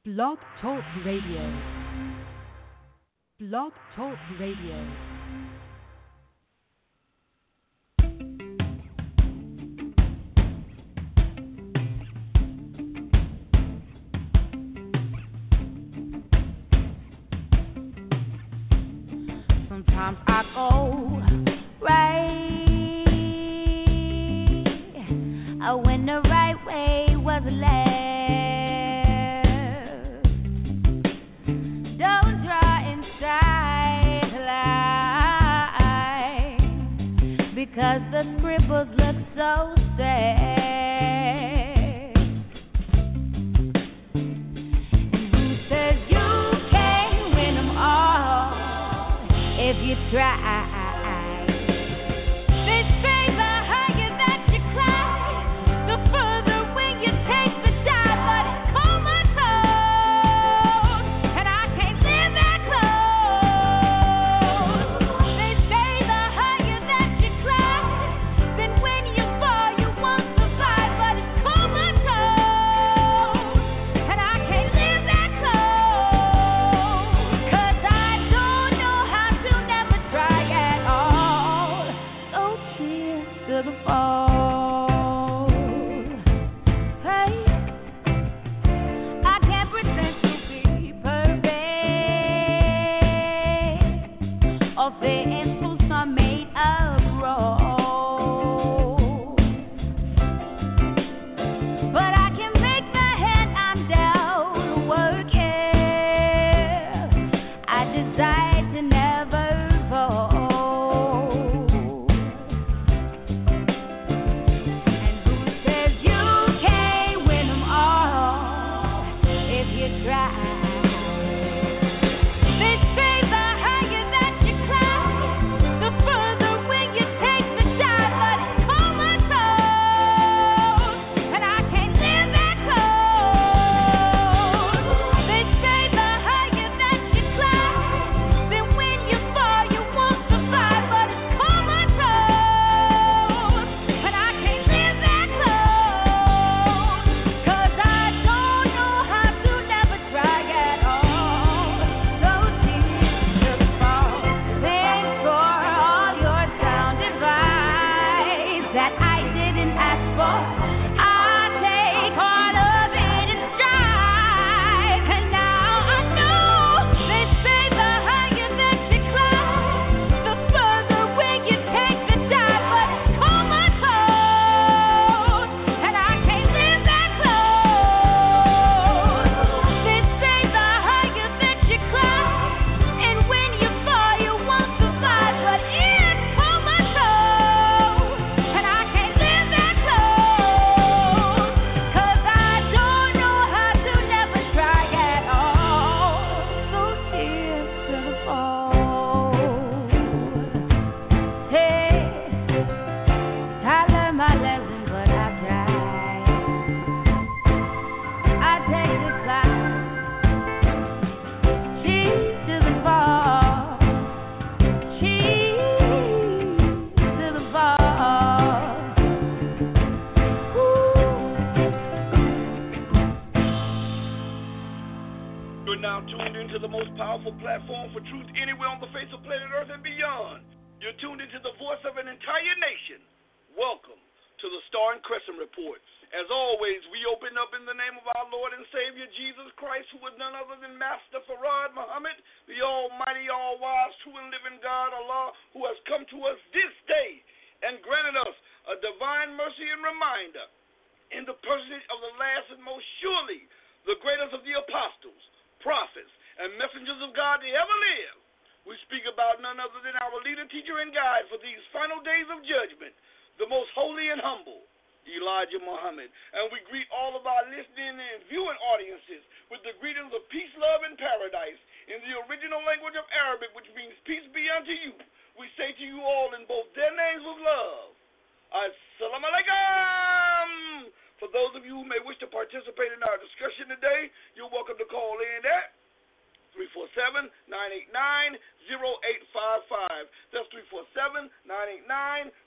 Blog Talk Radio. Blog Talk Radio. Sometimes I go right when the right way was left. Don't try and lie because the scribbles look so sad. And who says you can't win them all if you try?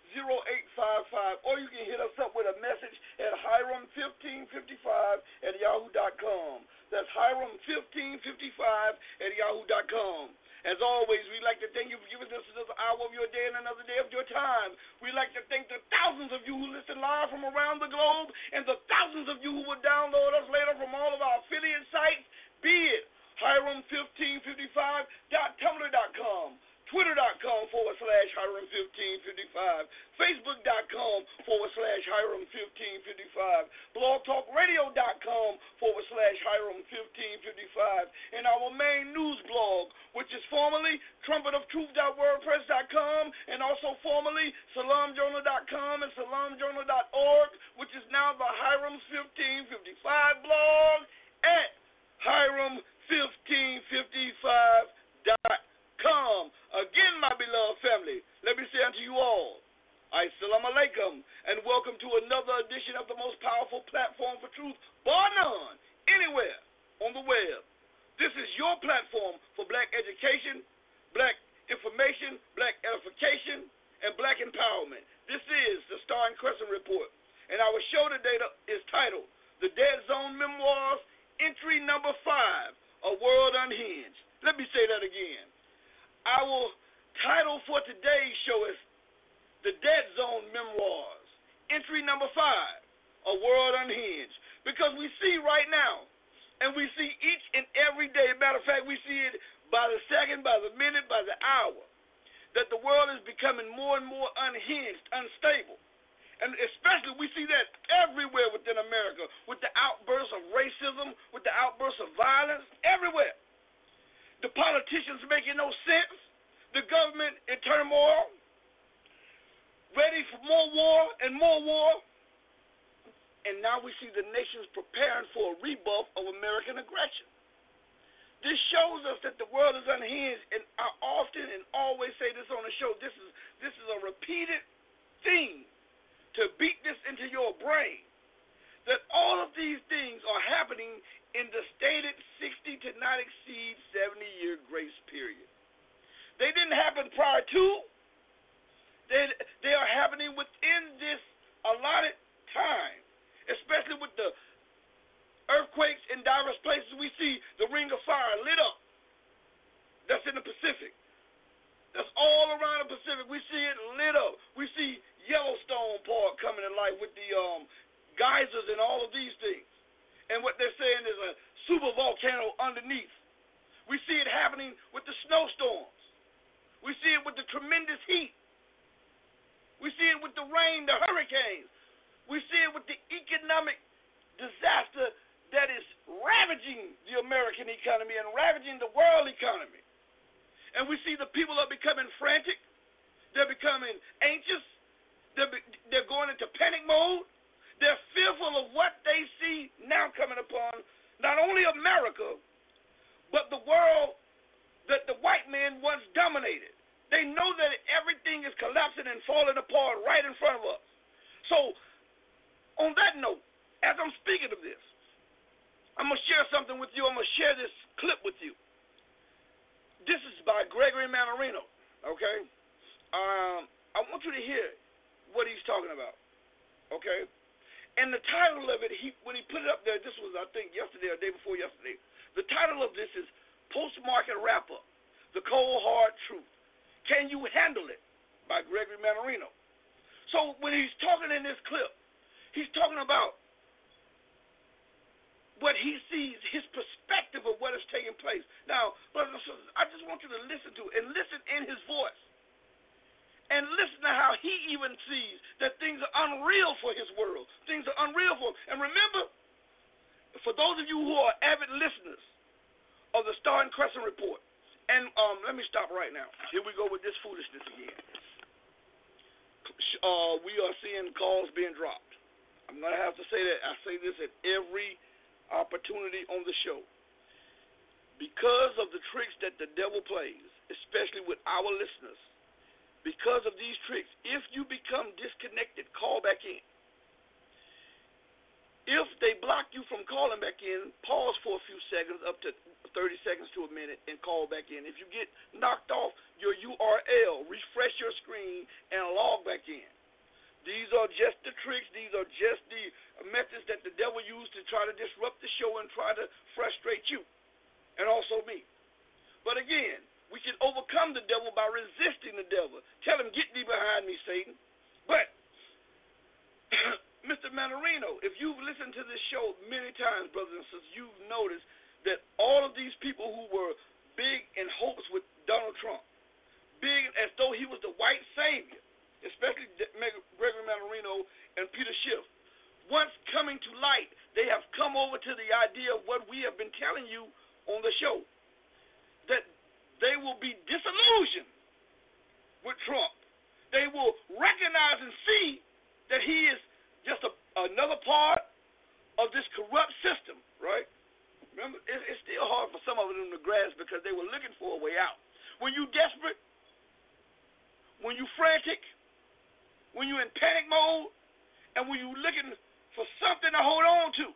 or you can hit us up with a message at Hiram1555 at yahoo.com. That's Hiram1555 at yahoo.com. As always, we'd like to thank you for giving us another hour of your day and another day of your time. We'd like to thank the thousands of you who listen live from around the globe and the thousands of you who will download us later from all of our affiliate sites, be it Hiram1555.tumblr.com, Twitter.com/Hiram1555, Facebook.com/Hiram1555, BlogTalkRadio.com/Hiram1555, and our main news blog, which is formerly trumpetoftruth.wordpress.com and also formerly salamjournal.com and salamjournal.org, which is now the Hiram's 1555 blog at Hiram1555.com. Again, my beloved family, let me say unto you all, Assalamu alaikum, and welcome to another edition of the most powerful platform for truth, bar none, anywhere on the web. This is your platform for black education, black information, black edification, and black empowerment. This is the Star and Crescent Report, and our show today is titled The Dead Zone Memoirs, Entry Number 5, A World Unhinged. Let me say that again. Our title for today's show is The Dead Zone Memoirs, Entry Number 5, A World Unhinged. Because we see right now, and we see each and every day, matter of fact, we see it by the second, by the minute, by the hour, that the world is becoming more and more unhinged, unstable. And especially we see that everywhere within America, with the outbursts of racism, with the outbursts of violence, everywhere. The politicians making no sense, the government in turmoil, ready for more war and more war, and now we see the nations preparing for a rebuff of American aggression. This shows us that the world is unhinged, and I often and always say this on the show, this is a repeated theme to beat this into your brain, that all of these things are happening in the stated 60 to not exceed 70-year grace period. They didn't happen prior to. They are happening within this allotted time, especially with the earthquakes in diverse places. We see the ring of fire lit up. That's in the Pacific. That's all around the Pacific. We see it lit up. We see Yellowstone Park coming to life with the geysers and all of these things. And what they're saying is a super volcano underneath. We see it happening with the snowstorms. We see it with the tremendous heat. We see it with the rain, the hurricanes. We see it with the economic disaster that is ravaging the American economy and ravaging the world economy. And we see the people are becoming frantic. They're becoming anxious. They're going into panic mode. They're fearful of what they see now coming upon not only America, but the world that the white man once dominated. They know that everything is collapsing and falling apart right in front of us. So, on that note, as I'm speaking of this, I'm going to share something with you. I'm going to share this clip with you. This is by Gregory Mannarino, okay? I want you to hear what he's talking about, okay? And the title of it, when he put it up there, this was, I think, yesterday or day before yesterday. The title of this is Post-Market Wrap-Up, The Cold Hard Truth. Can You Handle It? By Gregory Mannarino. So when he's talking in this clip, he's talking about what he sees, his perspective of what is taking place. Now, brothers and sisters, I just want you to listen to it and listen in his voice. And listen to how he even sees that things are unreal for his world. Things are unreal for him. And remember, for those of you who are avid listeners of the Star and Crescent Report, and let me stop right now. Here we go with this foolishness again. We are seeing calls being dropped. I'm going to have to say that. I say this at every opportunity on the show. Because of the tricks that the devil plays, especially with our listeners, because of these tricks, if you become disconnected, call back in. If they block you from calling back in, pause for a few seconds, up to 30 seconds to a minute, and call back in. If you get knocked off your URL, refresh your screen and log back in. These are just the tricks. These are just the methods that the devil used to try to disrupt the show and try to frustrate you and also me. But again, we can overcome the devil by resisting the devil. Tell him, get thee behind me, Satan. But, Mr. Manarino, if you've listened to this show many times, brothers and sisters, you've noticed that all of these people who were big in hopes with Donald Trump, big as though he was the white savior, especially Gregory Manarino and Peter Schiff, once coming to light, they have come over to the idea of what we have been telling you on the show, that they will be disillusioned with Trump. They will recognize and see that he is just another part of this corrupt system, right? Remember, it's still hard for some of them to grasp because they were looking for a way out. When you're desperate, when you're frantic, when you're in panic mode, and when you're looking for something to hold on to,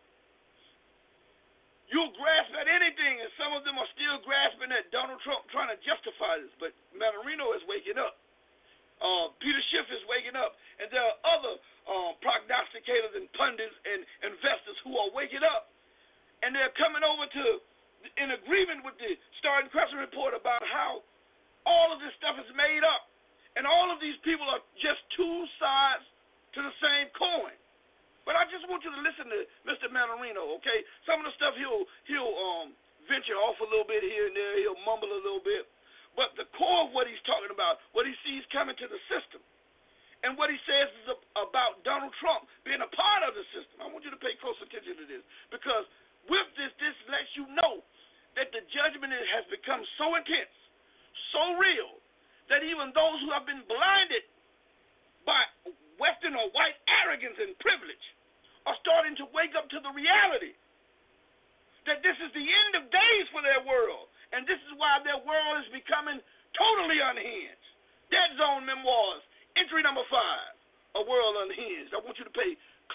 you'll grasp at anything, and some of them are still grasping at Donald Trump trying to justify this. But Manarino is waking up. Peter Schiff is waking up. And there are other prognosticators and pundits and investors who are waking up. And they're coming over to in agreement with the Star and Crescent report about how all of this stuff is made up. And all of these people are just two sides to the same coin. But I just want you to listen to Mr. Manarino, okay? Some of the stuff he'll venture off a little bit here and there. He'll mumble a little bit. But the core of what he's talking about, what he sees coming to the system, and what he says is about Donald Trump being a part of the system. I want you to pay close attention to this. Because with this lets you know that the judgment has become so intense, so real, that even those who have been blinded by Western or white arrogance and privilege are starting to wake up to the reality that this is the end of days for their world. And this is why their world is becoming totally unhinged. Dead Zone Memoirs, entry number 5, A World Unhinged. I want you to pay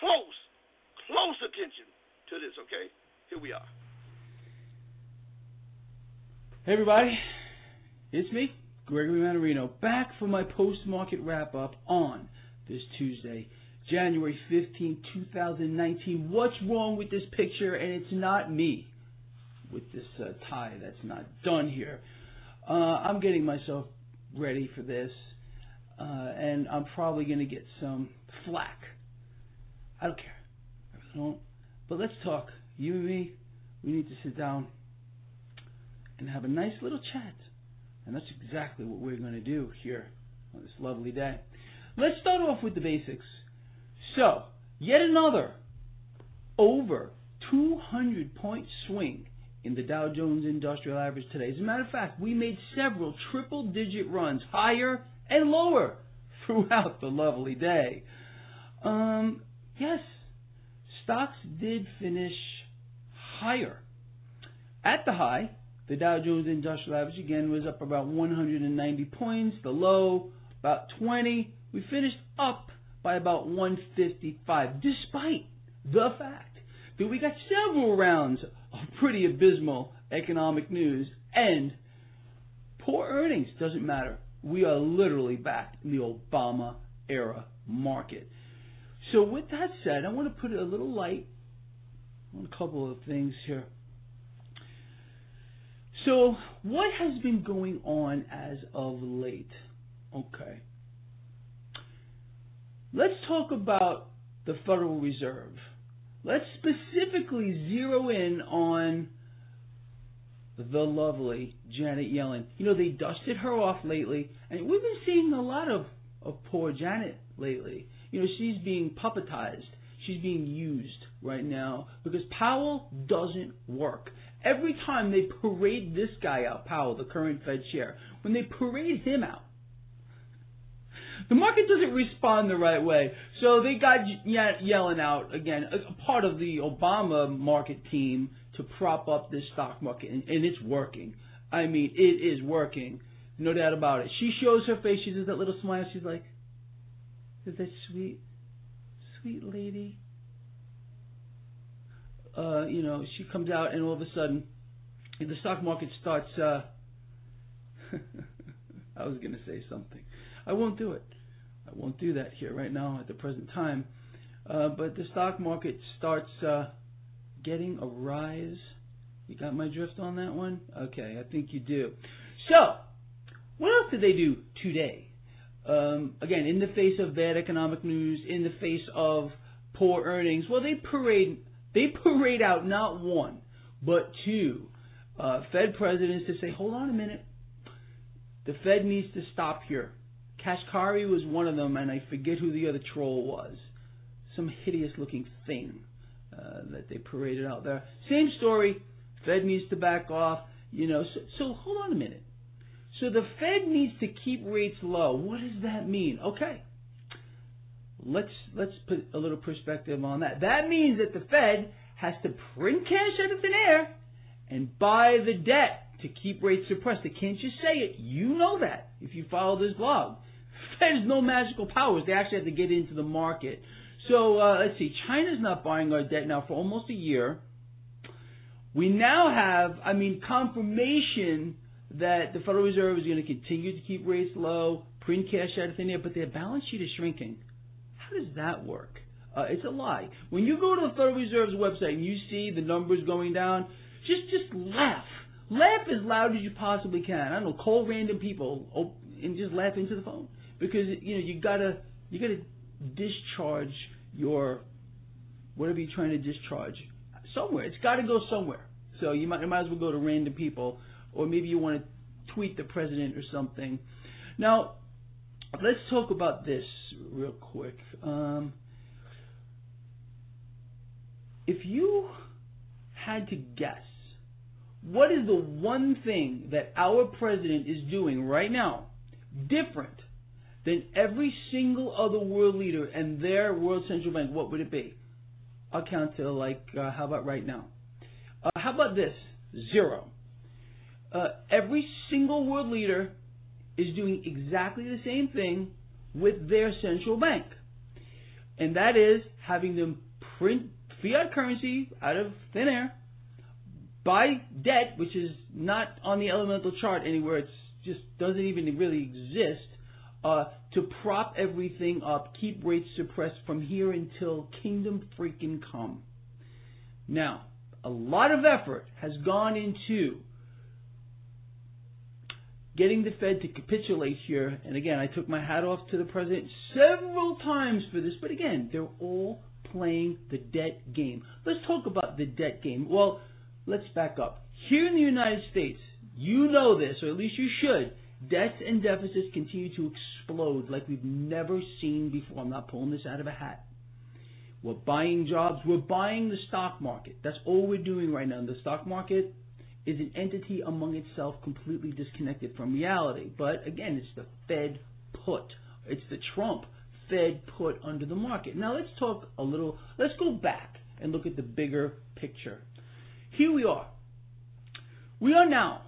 close attention to this, okay? Here we are. Hey, everybody. It's me, Gregory Manarino, back for my post-market wrap-up on this Tuesday, January 15, 2019. What's wrong with this picture? And it's not me with this tie that's not done here. I'm getting myself ready for this, and I'm probably going to get some flack. I don't care. I really don't. But let's talk. You and me, we need to sit down and have a nice little chat. And that's exactly what we're going to do here on this lovely day. Let's start off with the basics. So, yet another over 200-point swing in the Dow Jones Industrial Average today. As a matter of fact, we made several triple-digit runs higher and lower throughout the lovely day. Yes, stocks did finish higher. At the high, the Dow Jones Industrial Average again was up about 190 points. The low, about 20. We finished up by about 155, despite the fact that we got several rounds of pretty abysmal economic news and poor earnings. Doesn't matter. We are literally back in the Obama-era market. So with that said, I want to put a little light on a couple of things here. So what has been going on as of late? Okay. Let's talk about the Federal Reserve. Let's specifically zero in on the lovely Janet Yellen. You know, they dusted her off lately, and we've been seeing a lot of poor Janet lately. You know, she's being puppetized. She's being used right now because Powell doesn't work. Every time they parade this guy out, Powell, the current Fed chair, when they parade him out, the market doesn't respond the right way. So they got Yellen out again, a part of the Obama market team to prop up this stock market, and it's working. I mean, it is working, no doubt about it. She shows her face. She does that little smile. She's like, "Is that sweet lady?" You know, she comes out, and all of a sudden, the stock market starts. I was going to say something. I won't do it. I won't do that here right now at the present time. But the stock market starts getting a rise. You got my drift on that one? Okay, I think you do. So, what else did they do today? Again, in the face of bad economic news, in the face of poor earnings, well, they parade out not one, but two Fed presidents to say, hold on a minute, the Fed needs to stop here. Kashkari was one of them, and I forget who the other troll was. Some hideous-looking thing that they paraded out there. Same story. Fed needs to back off. So hold on a minute. So the Fed needs to keep rates low. What does that mean? Okay. Let's put a little perspective on that. That means that the Fed has to print cash out of thin air and buy the debt to keep rates suppressed. They can't just say it. You know that if you follow this blog. Fed has no magical powers. They actually have to get into the market. So let's see. China's not buying our debt now for almost a year. We now have, confirmation that the Federal Reserve is going to continue to keep rates low, print cash out of thin air, but their balance sheet is shrinking. How does that work? It's a lie. When you go to the Federal Reserve's website and you see the numbers going down, just laugh. Laugh as loud as you possibly can. I don't know, call random people and just laugh into the phone, because you gotta discharge your whatever you're trying to discharge somewhere. It's got to go somewhere. So you might as well go to random people, or maybe you want to tweet the president or something. Now, let's talk about this real quick. If you had to guess, what is the one thing that our president is doing right now different than every single other world leader and their world central bank, what would it be? I'll count to how about right now? How about this? 0. Every single world leader is doing exactly the same thing with their central bank. And that is having them print fiat currency out of thin air, buy debt, which is not on the elemental chart anywhere, it just doesn't even really exist, to prop everything up, keep rates suppressed from here until kingdom freaking come. Now, a lot of effort has gone into getting the Fed to capitulate here. And again, I took my hat off to the president several times for this. But again, they're all playing the debt game. Let's talk about the debt game. Well, let's back up. Here in the United States, you know this, or at least you should, debts and deficits continue to explode like we've never seen before. I'm not pulling this out of a hat. We're buying jobs. We're buying the stock market. That's all we're doing right now. The stock market is an entity among itself, completely disconnected from reality. But again, it's the Fed put. It's the Trump Fed put under the market. Now let's go back and look at the bigger picture. Here we are. We are now,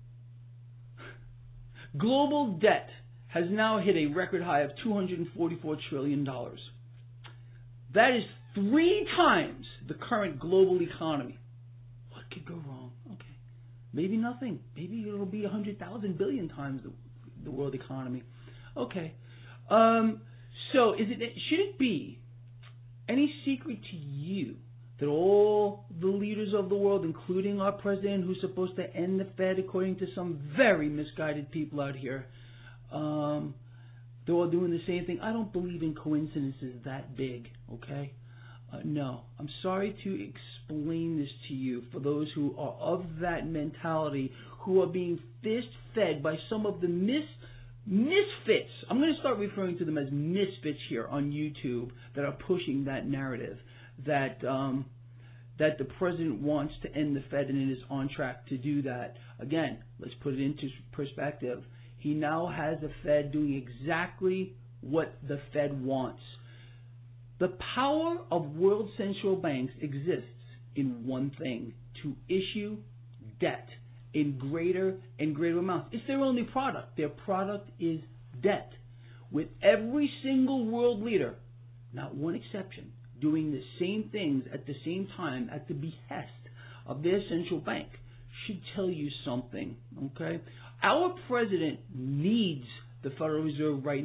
global debt has now hit a record high of $244 trillion. That is 3 times the current global economy. What could go wrong? Okay. Maybe nothing. Maybe it'll be 100,000 billion times the world economy. Okay. So should it be any secret to you that all the leaders of the world, including our president, who's supposed to end the Fed according to some very misguided people out here, they're all doing the same thing? I don't believe in coincidences that big, okay? No. I'm sorry to explain this to you for those who are of that mentality, who are being fist-fed by some of the misfits. I'm going to start referring to them as misfits here on YouTube that are pushing that narrative that the president wants to end the Fed and is on track to do that. Again, let's put it into perspective. He now has the Fed doing exactly what the Fed wants. The power of world central banks exists in one thing: to issue debt in greater and greater amounts. It's their only product. Their product is debt. With every single world leader, not one exception, doing the same things at the same time at the behest of their central bank, should tell you something, okay? Our president needs the Federal Reserve right now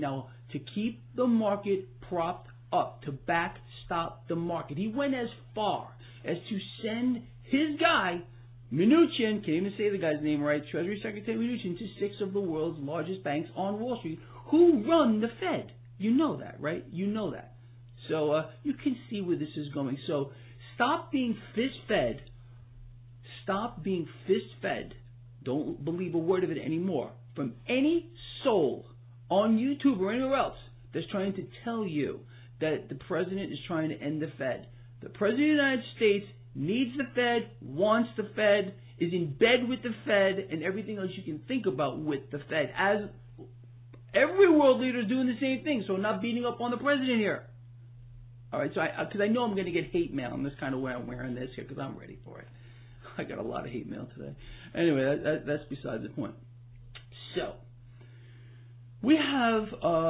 to keep the market propped up, to backstop the market. He went as far as to send his guy, Mnuchin, can't even say the guy's name right, Treasury Secretary Mnuchin, to 6 of the world's largest banks on Wall Street who run the Fed. You know that, right? You know that. So you can see where this is going. So stop being fist-fed. Stop being fist-fed. Don't believe a word of it anymore from any soul on YouTube or anywhere else that's trying to tell you that the president is trying to end the Fed. The president of the United States needs the Fed, wants the Fed, is in bed with the Fed, and everything else you can think about with the Fed. As every world leader is doing the same thing, so I'm not beating up on the president here. All right, so because I know I'm going to get hate mail in this kind of way I'm wearing this here because I'm ready for it. I got a lot of hate mail today. Anyway, that's beside the point. So, we have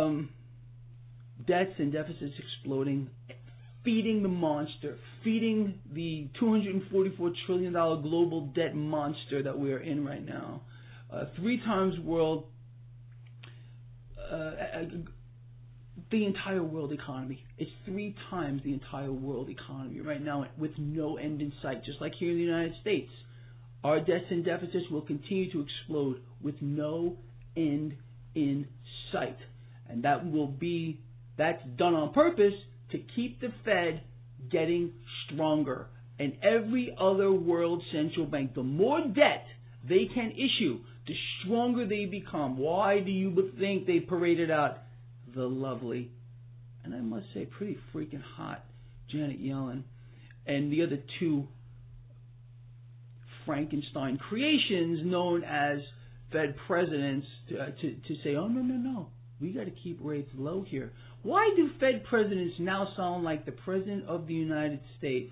debts and deficits exploding, feeding the monster, feeding the $244 trillion global debt monster that we are in right now. 3 times world, the entire world economy. It's 3 times the entire world economy right now with no end in sight. Just like here in the United States, our debts and deficits will continue to explode with no end in sight. And that's done on purpose to keep the Fed getting stronger. And every other world central bank, the more debt they can issue, the stronger they become. Why do you think they paraded out the lovely, and I must say pretty freaking hot, Janet Yellen and the other 2 Frankenstein creations known as Fed presidents to say, oh, no, we got to keep rates low here. Why do Fed presidents now sound like the President of the United States?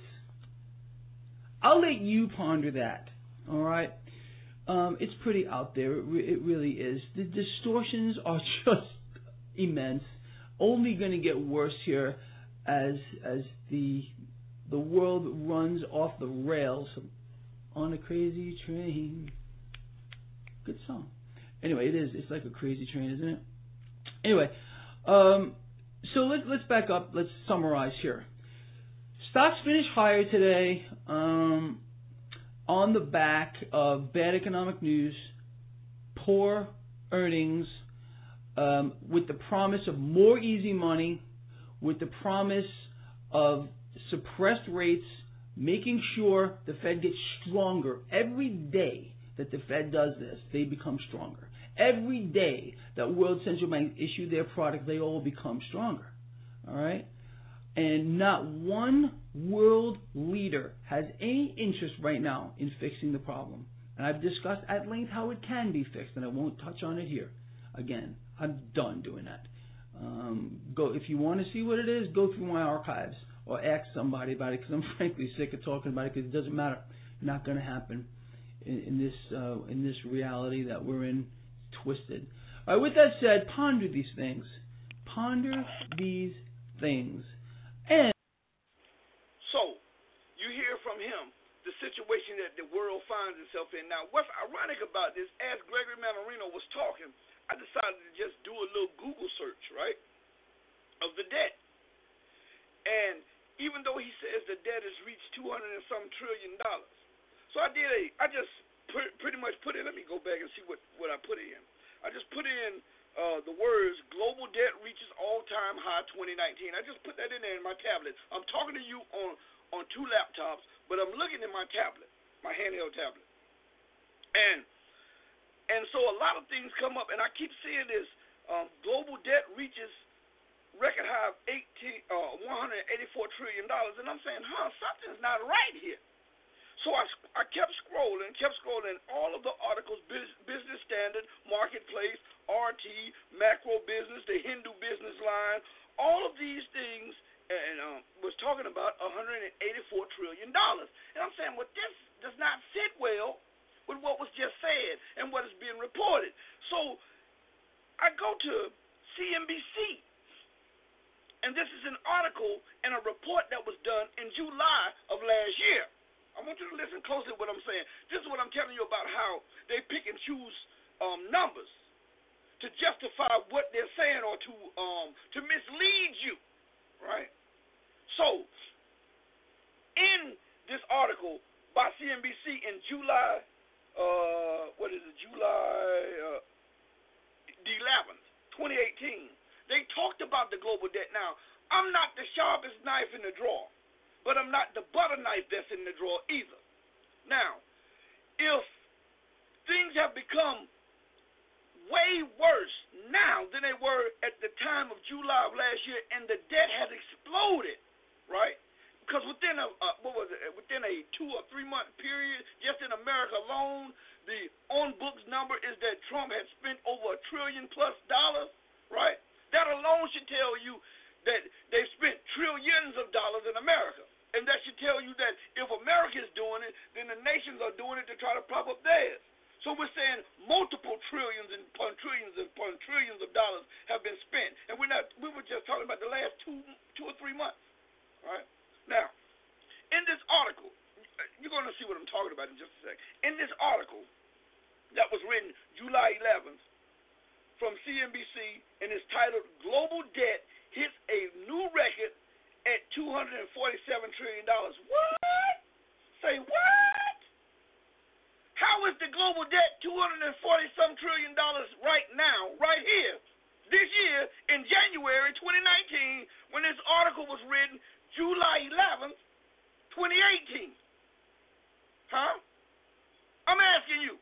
I'll let you ponder that, all right? It's pretty out there. It really is. The distortions are just immense. Only going to get worse here as the world runs off the rails on a crazy train. Good song. Anyway, it is. It's like a crazy train, isn't it? Anyway, so let's back up. Let's summarize here. Stocks finished higher today on the back of bad economic news, poor earnings, with the promise of more easy money, with the promise of suppressed rates, making sure the Fed gets stronger. Every day that the Fed does this, they become stronger. Every day that world central banks issue their product, they all become stronger. All right? And not one world leader has any interest right now in fixing the problem. And I've discussed at length how it can be fixed, and I won't touch on it here. Again, I'm done doing that. If you want to see what it is, go through my archives or ask somebody about it, because I'm frankly sick of talking about it, because it doesn't matter. Not going to happen in this reality that we're in. Twisted. All right, with that said, ponder these things. Ponder these things. And so, you hear from him the situation that the world finds itself in. Now, what's ironic about this, as Gregory Mannarino was talking, I decided to just do a little Google search, right, of the debt. And even though he says the debt has reached $200 and some trillion, so I just pretty much put in, let me go back and see what I put in. I just put in the words, global debt reaches all-time high 2019. I just put that in there in my tablet. I'm talking to you on 2 laptops, but I'm looking at my tablet, my handheld tablet. And so a lot of things come up, and I keep seeing this, global debt reaches record high of $184 trillion, and I'm saying, something's not right here. So I kept scrolling, all of the articles, Business Standard, Marketplace, RT, Macro Business, the Hindu Business Line, all of these things, and was talking about $184 trillion. And I'm saying, well, this does not sit well with what was just said and what is being reported. So I go to CNBC, and this is an article and a report that was done in July of last year. I want you to listen closely to what I'm saying. This is what I'm telling you about how they pick and choose numbers. to justify what they're saying or to mislead you, right? So, in this article by CNBC in July, July the 11th, 2018, they talked about the global debt. Now, I'm not the sharpest knife in the drawer, but I'm not the butter knife that's in the drawer either. Now, if things have become way worse now than they were at the time of July of last year, and the debt has exploded, right? Because within a 2 or 3 month period, just in America alone, the on-books number is that Trump has spent over $1 trillion plus, right? That alone should tell you that they've spent trillions of dollars in America. And that should tell you that if America is doing it, then the nations are doing it to try to prop up theirs. So we're saying multiple trillions and upon trillions of dollars have been spent. And we were just talking about the last 2 or 3 months. All right? Now, in this article, you're going to see what I'm talking about in just a sec. In this article that was written July 11th from CNBC, and it's titled Global Debt Hits a New Record at $247 trillion. What? Say what? How is the global debt $240-some trillion right now, right here, this year, in January 2019, when this article was written July 11th, 2018? Huh? I'm asking you.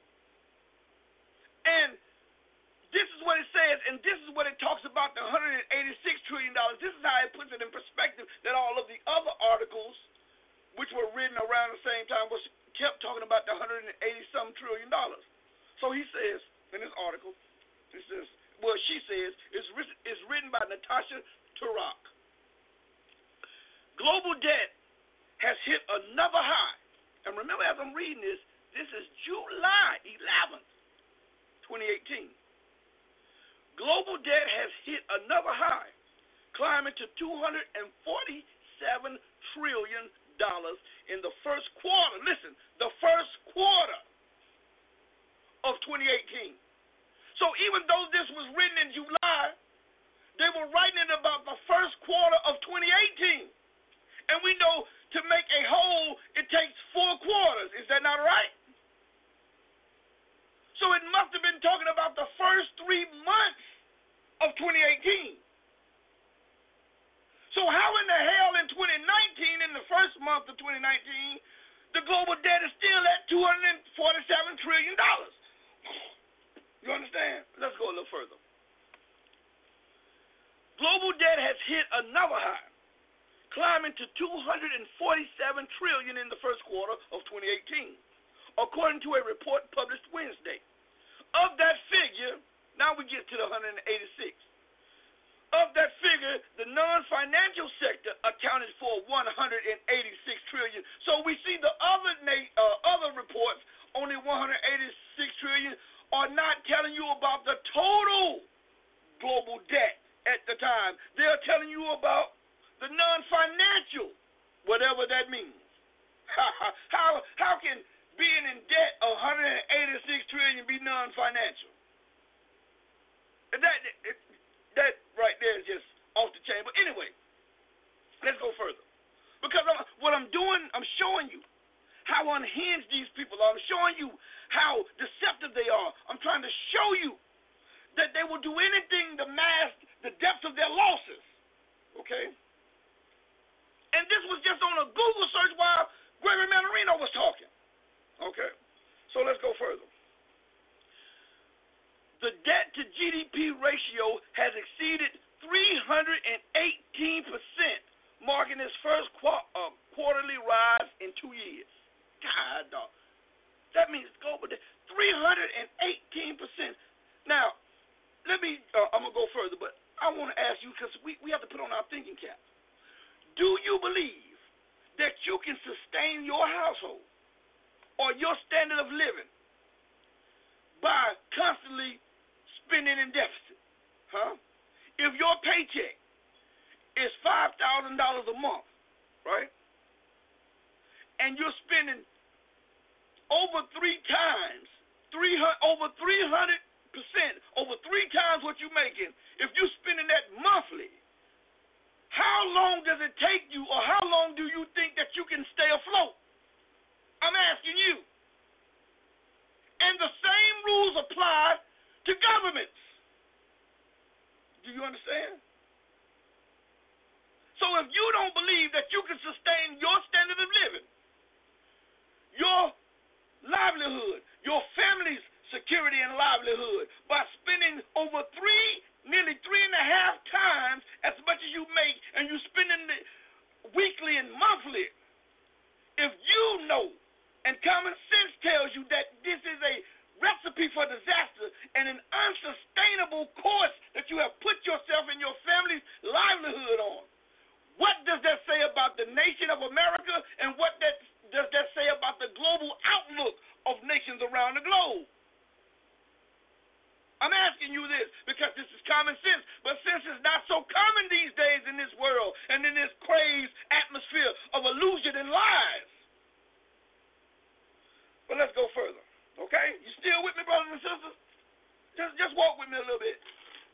And this is what it says, and this is what it talks about the $186 trillion. This is how it puts it in perspective that all of the other articles, which were written around the same time, was kept talking about the $180-some trillion. So he says in this article, she says it's written by Natasha Turok. Global debt has hit another high. And remember, as I'm reading this, this is July 11th, 2018. Global debt has hit another high, climbing to $247 trillion in the first quarter. Listen, the first quarter of 2018. So even though this was written in July, they were writing it about the first quarter of 2018. And we know to make a whole, it takes 4 quarters. Is that not right? So it must have been talking about the first 3 months of 2018. So how in the hell in 2019, in the first month of 2019, the global debt is still at $247 trillion? You understand? Let's go a little further. Global debt has hit another high, climbing to $247 trillion in the first quarter of 2018, according to a report published Wednesday. Of that figure, now we get to the 186. Of that figure, the non-financial sector accounted for $186 trillion. So we see the other reports, only $186 trillion, are not telling you about the total global debt at the time. They're telling you about the non-financial, whatever that means. How can being in debt of $186 trillion be non-financial? That right there is just off the chain. But anyway, let's go further. Because what I'm doing, I'm showing you how unhinged these people are. I'm showing you how deceptive they are. I'm trying to show you that they will do anything to mask the depths of their losses. Okay? And this was just on a Google search while Gregory Mannarino was talking. Okay? So let's go further. The debt to GDP ratio has exceeded 318%, marking its first quarterly rise in 2 years. God, dog. That means global debt, 318%. Now, I'm going to go further, but I want to ask you, because we have to put on our thinking cap. Do you believe that you can sustain your household or your standard of living by constantly spending in deficit? Huh? If your paycheck is $5,000 a month, right? And you're spending over 3 times, over $300,000 over 3 times what you're making, if you're spending that monthly, how long does it take you, or how long do you think that you can stay afloat? I'm asking you. And the same rules apply to governments. Do you understand? So if you don't believe that you can sustain your standard of living, your livelihood, your family's security and livelihood by spending over nearly 3.5 times as much as you make, and you spending it weekly and monthly, if you know, and common sense tells you that this is a recipe for disaster and an unsustainable course that you have put yourself and your family's livelihood on, what does that say about the nation of America, and what does that say about the global outlook of nations around the globe? I'm asking you this because this is common sense, but since it's not so common these days in this world and in this crazed atmosphere of illusion and lies. But let's go further, okay? You still with me, brothers and sisters? Just walk with me a little bit.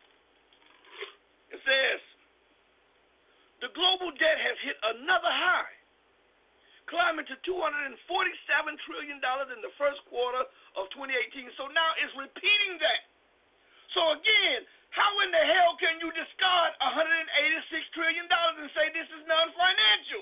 It says, the global debt has hit another high, climbing to $247 trillion in the first quarter of 2018. So now it's repeating that. So again, how in the hell can you discard $186 trillion and say this is non-financial?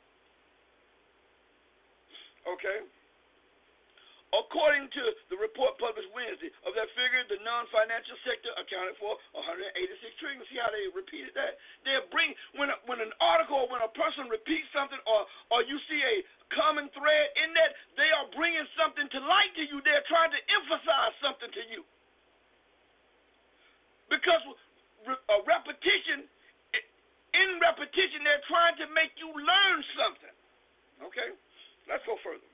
Okay. According to the report published Wednesday, of that figure, the non-financial sector accounted for $186 trillion. See how they repeated that? When an article or when a person repeats something, or you see a common thread in that, they are bringing something to light to you. They're trying to emphasize something to you. Because in repetition, they're trying to make you learn something. Okay? Let's go further.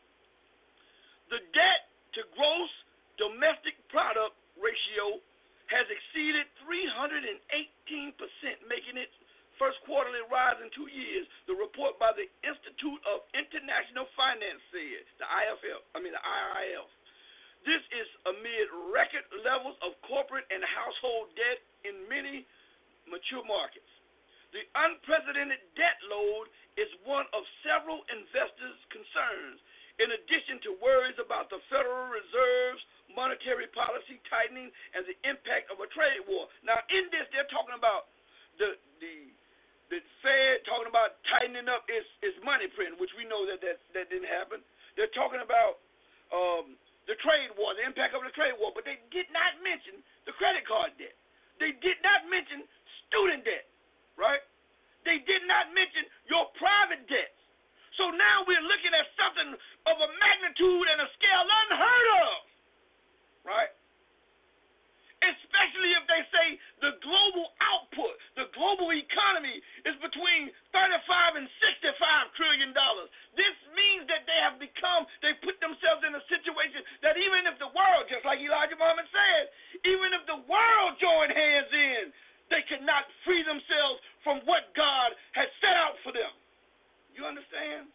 The debt to gross domestic product ratio has exceeded 318%, making it first quarterly rise in 2 years. The report by the Institute of International Finance said, the IIF. This is amid record levels of corporate and household debt in many mature markets. The unprecedented debt load is one of several investors' concerns, in addition to worries about the Federal Reserve's monetary policy tightening and the impact of a trade war. Now, in this, they're talking about the Fed talking about tightening up its money print, which we know that didn't happen. They're talking about the trade war, the impact of the trade war, but they did not mention the credit card debt. They did not mention student debt, right? They did not mention your private debts. So now we're looking at something of a magnitude and a scale unheard of, right? Especially if they say the global output, the global economy is between 35 and 65 trillion dollars. This means that they put themselves in a situation that even if the world, just like Elijah Muhammad said, even if the world joined hands in, they cannot free themselves from what God has set out for them. You understand?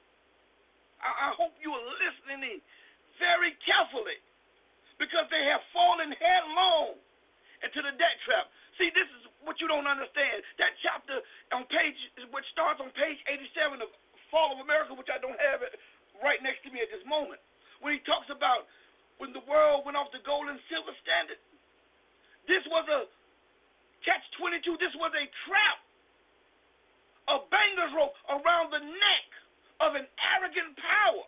I hope you are listening very carefully, because they have fallen headlong into the debt trap. See, this is what you don't understand. That chapter which starts on page 87 of Fall of America, which I don't have it right next to me at this moment, when he talks about when the world went off the gold and silver standard. This was a catch-22. This was a trap, a banger's rope around the neck of an arrogant power.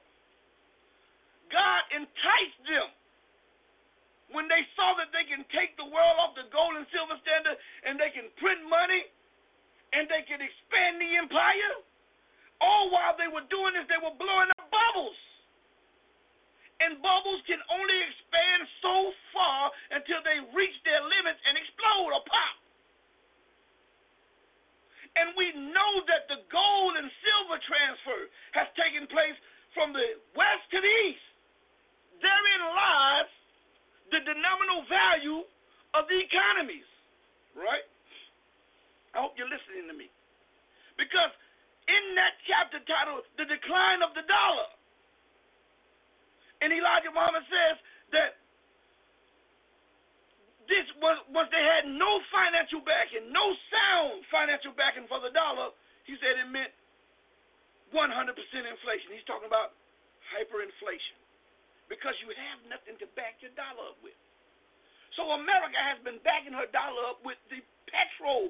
God enticed them when they saw that they can take the world off the gold and silver standard, and they can print money, and they can expand the empire. All while they were doing this, they were blowing up bubbles. And bubbles can only expand so far until they reach their limits and explode or pop. And we know that the gold and silver transfer has taken place from the west to the east. Therein lies the denominal value of the economies, right? I hope you're listening to me. Because in that chapter titled, The Decline of the Dollar, and Elijah Muhammad says that once they had no financial backing, no sound financial backing for the dollar, he said it meant 100% inflation. He's talking about hyperinflation because you have nothing to back your dollar up with. So America has been backing her dollar up with the petrol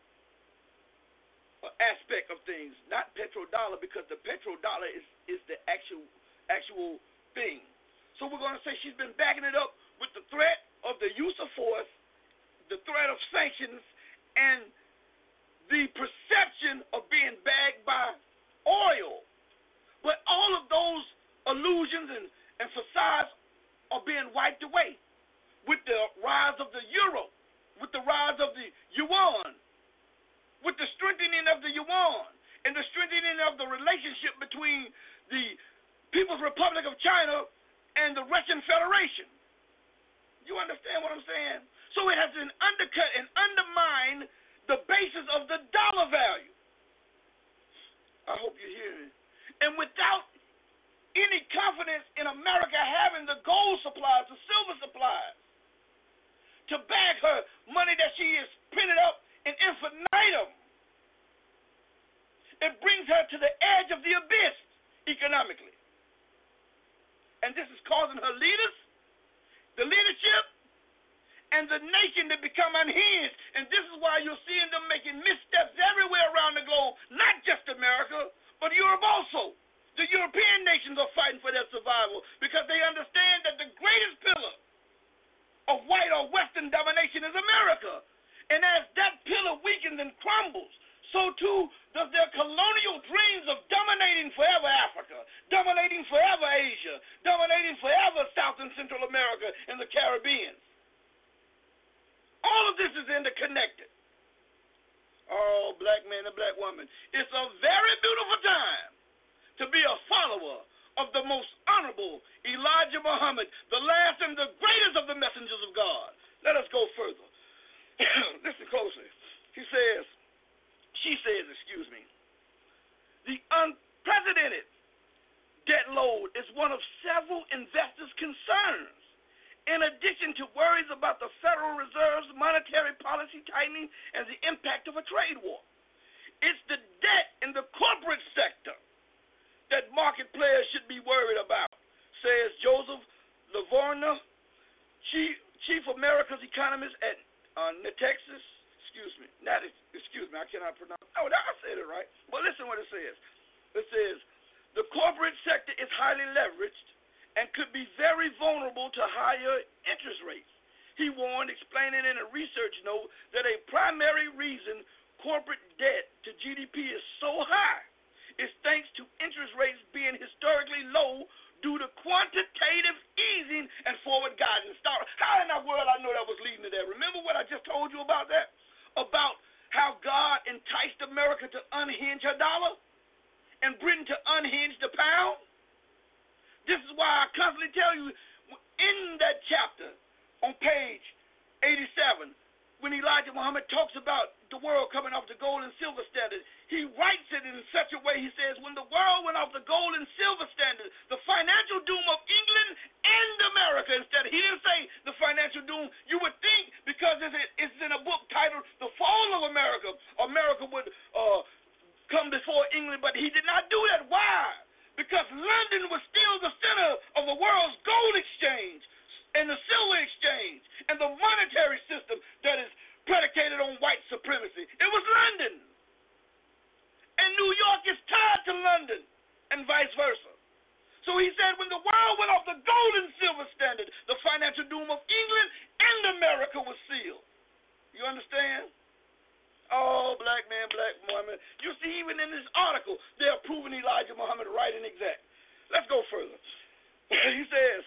aspect of things, not petrodollar, because the petrodollar is the actual thing. So we're going to say she's been backing it up with the threat of the use of force, the threat of sanctions, and the perception of being bagged by oil. But all of those illusions and facades are being wiped away with the rise of the euro, with the rise of the yuan, with the strengthening of the yuan, and the strengthening of the relationship between the People's Republic of China and the Russian Federation. You understand what I'm saying? So it has been undercut and undermined the basis of the dollar value. I hope you hear me. And without any confidence in America having the gold supplies, the silver supplies, to bag her money that she has printed up in infinitum, it brings her to the edge of the abyss economically. And this is causing her leaders, the leadership, and the nation to become unhinged. And this is why you're seeing them making missteps everywhere around the globe, not just America, but Europe also. The European nations are fighting for their survival because they understand that the greatest pillar of white or Western domination is America. And as that pillar weakens and crumbles, so too does their colonial dreams of dominating forever Africa, dominating forever Asia, dominating forever South and Central America and the Caribbean. All of this is interconnected. Oh, black man and black woman, it's a very beautiful time to be a follower of the most honorable Elijah Muhammad, the last and the greatest of the messengers of God. Let us go further. Listen closely. She says, the unprecedented debt load is one of several investors' concerns, in addition to worries about the Federal Reserve's monetary policy tightening and the impact of a trade war. It's the debt in the corporate sector that market players should be worried about, says Joseph Livorno, Chief America's economist at Natexis. I cannot pronounce. Oh, I said it right. But listen what it says. It says, the corporate sector is highly leveraged and could be very vulnerable to higher interest rates. He warned, explaining in a research note that a primary reason corporate debt to GDP is so high is thanks to interest rates being historically low due to quantitative easing and forward guidance. How in the world I know that was leading to that? Remember what I just told you about that? About how God enticed America to unhinge her dollar and Britain to unhinge the pound? This is why I constantly tell you in that chapter on page 87, when Elijah Muhammad talks about the world coming off the gold and silver standard, he writes it in such a way, he says, when the world went off the gold and silver standard, the financial doom of England and America, instead, he didn't say the financial doom. You would think, because it's in a book titled The Fall of America, America would come before England, but he did not do that. Why? Because London was still the center of the world's gold exchange and the silver exchange and the monetary system that is predicated on white supremacy. It was London. And New York is tied to London and vice versa. So he said when the world went off the gold and silver standard, the financial doom of England and America was sealed. You understand? Oh, black man, black woman. You see, even in this article, they're proving Elijah Muhammad right and exact. Let's go further. He says,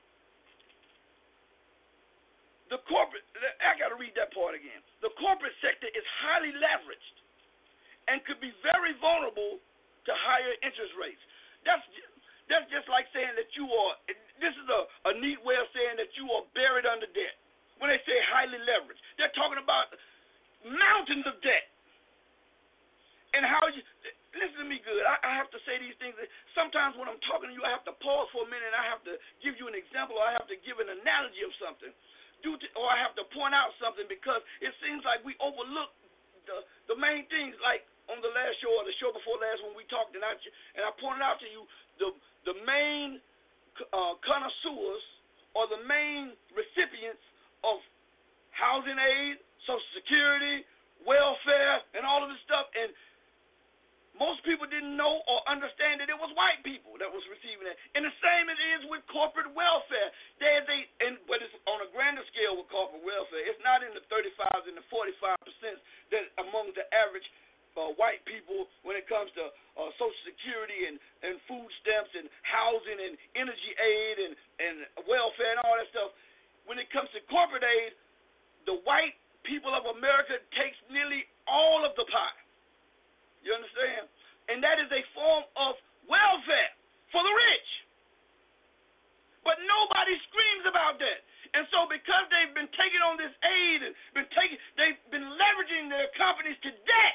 I got to read that part again. The corporate sector is highly leveraged and could be very vulnerable to higher interest rates. That's just like saying that you are, this is a neat way of saying that you are buried under debt. When they say highly leveraged, they're talking about mountains of debt. And how you, listen to me good, I have to say these things. Sometimes when I'm talking to you, I have to pause for a minute and I have to give you an example or I have to give an analogy of something. or I have to point out something because it seems like we overlook the main things. Like on the last show or the show before last when we talked, and I pointed out to you the main connoisseurs or the main recipients of housing aid, Social Security, welfare, and all of this stuff, and most people didn't know or understand that it was white people that was receiving it. And the same it is with corporate welfare. But it's on a grander scale with corporate welfare. It's not in the 35s and the 45% that among the average white people when it comes to Social Security and food stamps and housing and energy aid and welfare and all that stuff. When it comes to corporate aid, the white people of America takes nearly all of the pie. You understand? And that is a form of welfare for the rich. But nobody screams about that. And so because they've been taking on this aid and they've been leveraging their companies to debt,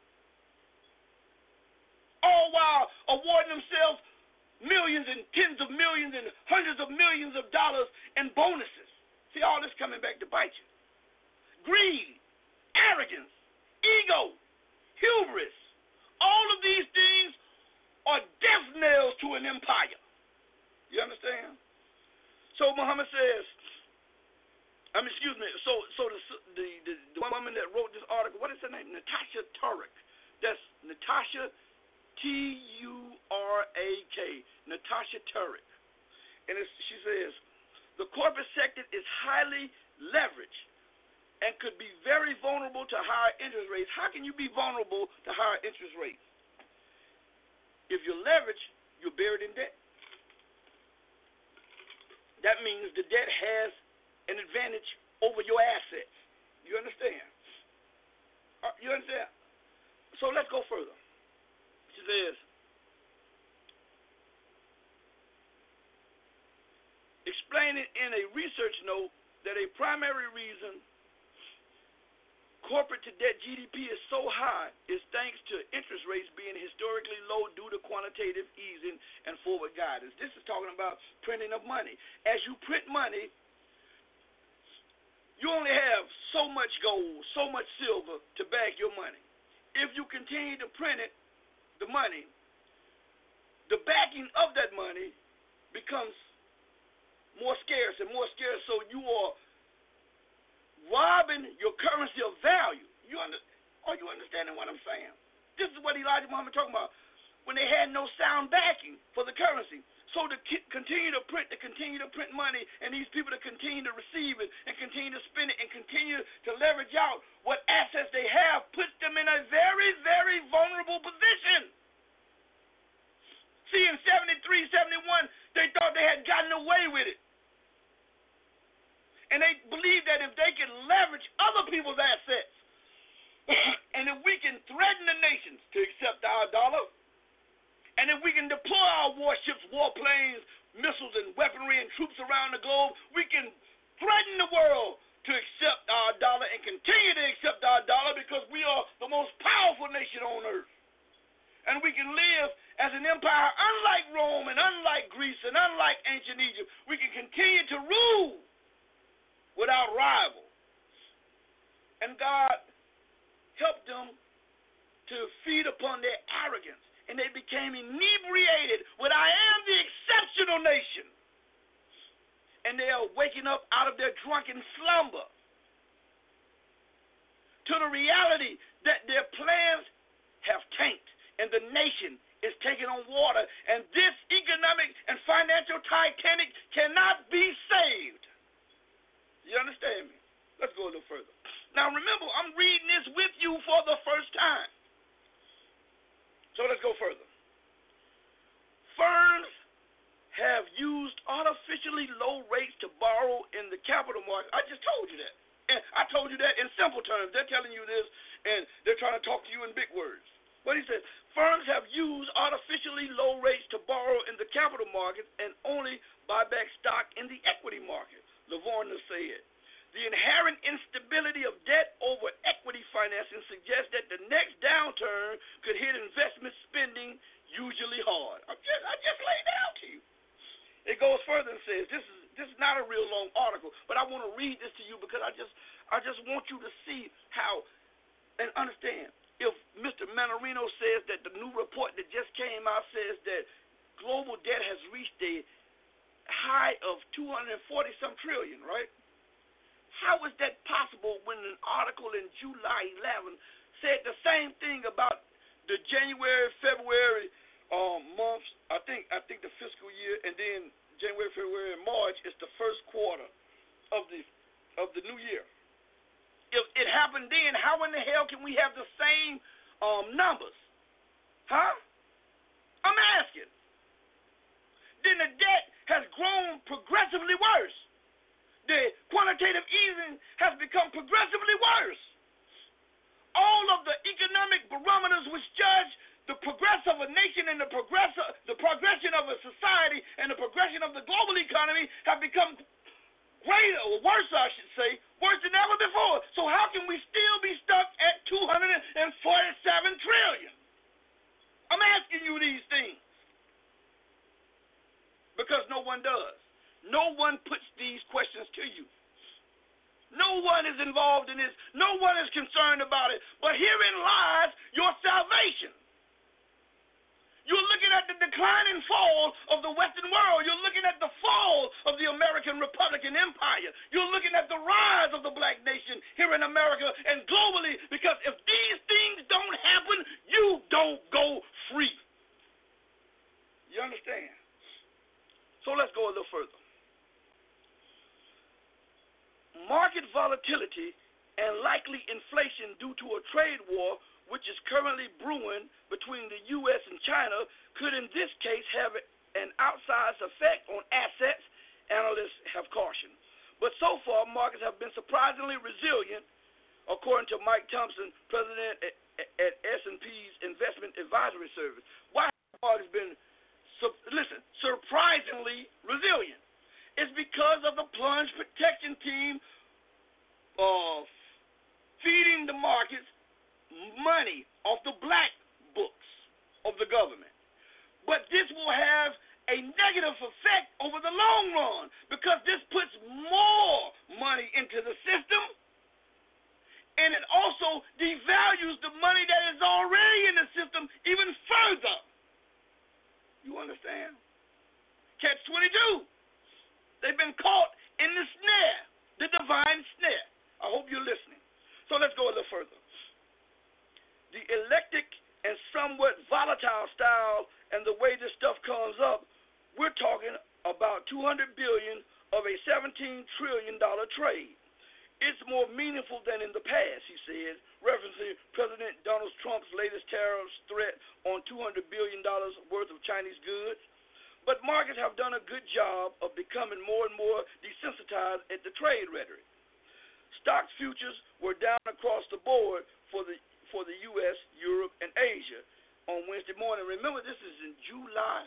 all while awarding themselves millions and tens of millions and hundreds of millions of dollars in bonuses. See, all this coming back to bite you. Greed, arrogance, ego, hubris. All of these things are death nails to an empire. You understand? So Muhammad says, so the woman that wrote this article, what is her name? Natasha Turek. That's Natasha Turek. Natasha Turek. And she says, the corporate sector is highly leveraged and could be very vulnerable to higher interest rates. How can you be vulnerable to higher interest rates? If you're leveraged, you're buried in debt. That means the debt has an advantage over your assets. You understand? You understand? So let's go further. She says, explaining in a research note that a primary reason corporate to debt GDP is so high is thanks to interest rates being historically low due to quantitative easing and forward guidance. This is talking about printing of money. As you print money, you only have so much gold, so much silver to back your money. If you continue to print it, the money, the backing of that money becomes more scarce and more scarce, so you are robbing your currency of value. Are you understanding what I'm saying? This is what Elijah Muhammad talking about when they had no sound backing for the currency. So to continue to print money, and these people to continue to receive it and continue to spend it and continue to leverage out what assets they have puts them in a very, very vulnerable position. See, in 73, 71, they thought they had gotten away with it. And they believe that if they can leverage other people's assets, and if we can threaten the nations to accept our dollar, and if we can deploy our warships, warplanes, missiles, and weaponry and troops around the globe, we can threaten the world to accept our dollar and continue to accept our dollar because we are the most powerful nation on earth. And we can live as an empire unlike Rome and unlike Greece and unlike ancient Egypt. We can continue to rule without rival. And God helped them to feed upon their arrogance. And they became inebriated with I am the exceptional nation. And they are waking up out of their drunken slumber to the reality that their plans have tanked and the nation is taking on water. And this economic and financial Titanic cannot be saved. You understand me? Let's go a little further. Now remember, I'm reading this with you for the first time. So let's go further. Firms have used artificially low rates to borrow in the capital market. I just told you that. And I told you that in simple terms. They're telling you this, and they're trying to talk to you in big words. But he says, firms have used artificially low rates to borrow in the capital markets and only buy back stock in the equity market, Lavorna said. The inherent instability of debt over equity financing suggests that the next downturn could hit investment spending usually hard. I just laid it out to you. It goes further and says, this is not a real long article, but I want to read this to you because I just want you to see how and understand. If Mr. Mannarino says that the new report that just came out says that global debt has reached a high of 240-some trillion, right? How is that possible when an article in July 11 said the same thing about the January, February months? I think the fiscal year, and then January, February, and March is the first quarter of the new year. If it happened then, how in the hell can we have the same numbers? Huh? I'm asking. Then the debt has grown progressively worse. The quantitative easing has become progressively worse. All of the economic barometers which judge the progress of a nation and the progression of a society and the progression of the global economy have become greater, or worse, I should say, worse than ever before. So how can we still be stuck at 247 trillion? I'm asking you these things because no one does. No one puts these questions to you. No one is involved in this. No one is concerned about it. But herein lies your salvation. You're looking at the decline and fall of the Western world. You're looking at the fall of the American Republican Empire. You're looking at the rise of the black nation here in America and globally, because if these things don't happen, you don't go free. You understand? So let's go a little further. Market volatility and likely inflation due to a trade war which is currently brewing between the U.S. and China could in this case have an outsized effect on assets, analysts have cautioned. But so far, markets have been surprisingly resilient, according to Mike Thompson, president at S&P's Investment Advisory Service. Why have markets been, surprisingly resilient? It's because of the plunge protection team feeding the markets money off the black books of the government. But this will have a negative effect over the long run because this puts more money into the system, and it also devalues the money that is already in the system even further. You understand? Catch-22. They've been caught in the snare, the divine snare. I hope you're listening. So let's go a little further. The eclectic and somewhat volatile style and the way this stuff comes up, we're talking about $200 billion of a $17 trillion trade. It's more meaningful than in the past, he said, referencing President Donald Trump's latest tariffs threat on $200 billion worth of Chinese goods. But markets have done a good job of becoming more and more desensitized at the trade rhetoric. Stocks futures were down across the board for the U.S., Europe, and Asia on Wednesday morning. Remember, this is in July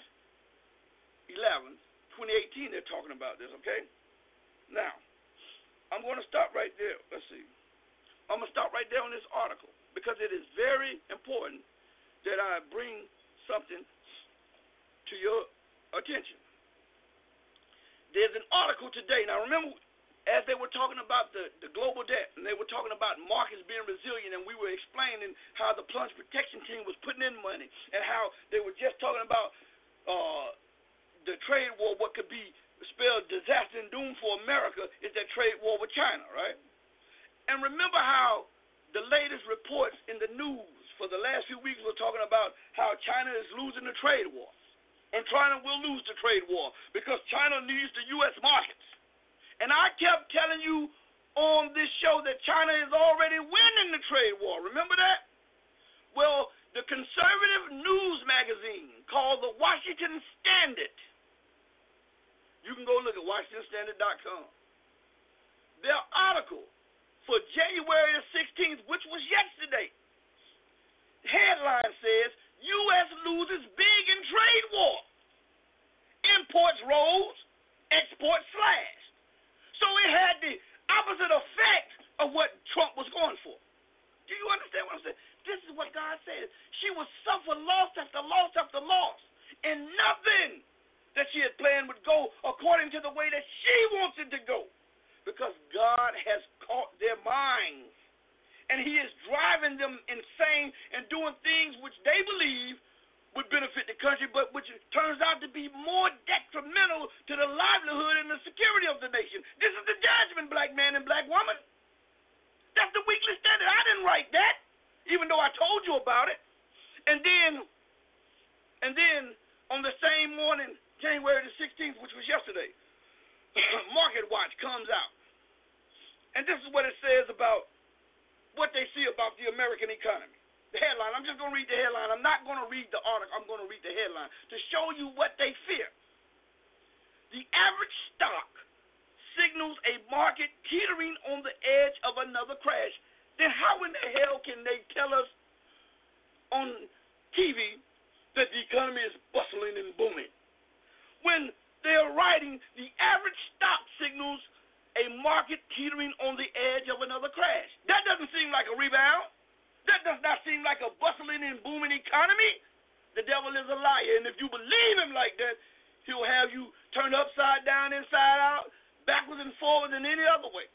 11th, 2018. They're talking about this, okay? Now, I'm going to stop right there. Let's see. I'm going to stop right there on this article because it is very important that I bring something to your attention. There's an article today. Now, remember, as they were talking about the global debt, and they were talking about markets being resilient, and we were explaining how the plunge protection team was putting in money, and how they were just talking about the trade war, what could be spelled disaster and doom for America is that trade war with China, right? And remember how the latest reports in the news for the last few weeks were talking about how China is losing the trade war, and China will lose the trade war because China needs the U.S. markets. And I kept telling you on this show that China is already winning the trade war. Remember that? Well, the conservative news magazine called the Washington Standard, you can go look at WashingtonStandard.com. Their article for January the 16th, which was yesterday, headline says, U.S. loses big in trade war. Imports rose, exports slashed. So it had the opposite effect of what Trump was going for. Do you understand what I'm saying? This is what God said. She will suffer loss after loss after loss, and nothing that she had planned would go the nation. This is the judgment, black man and black woman. That's the weekly standard. I didn't write that, even though I told you about it. And then on the same morning, January the 16th, which was yesterday, Market Watch comes out. And this is what it says about what they see about the American economy. The headline, I'm just going to read the headline. I'm not going to read the article. I'm going to read the headline to show you what they fear. The average stock signals a market teetering on the edge of another crash. Then how in the hell can they tell us on TV that the economy is bustling and booming when they're writing the average stock signals a market teetering on the edge of another crash? That doesn't seem like a rebound. That does not seem like a bustling and booming economy. The devil is a liar, and if you believe him like that, he'll have you turn upside down, inside out, backwards and forwards, and any other way.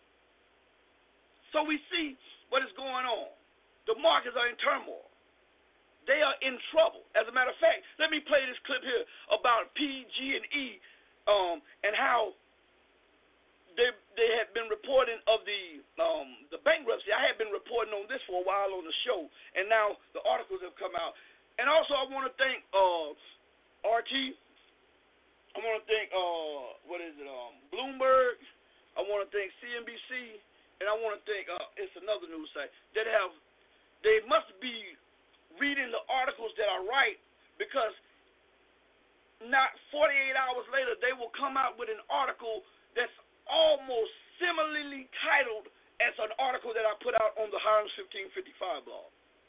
So we see what is going on. The markets are in turmoil. They are in trouble. As a matter of fact, let me play this clip here about PG&E and how they had been reporting of the bankruptcy. I had been reporting on this for a while on the show, and now the articles have come out. And also, I want to thank RT. I want to thank Bloomberg. I want to thank CNBC, and I want to thank it's another news site that they must be reading the articles that I write, because not 48 hours later they will come out with an article that's almost similarly titled as an article that I put out on the Hiram's 1555 blog.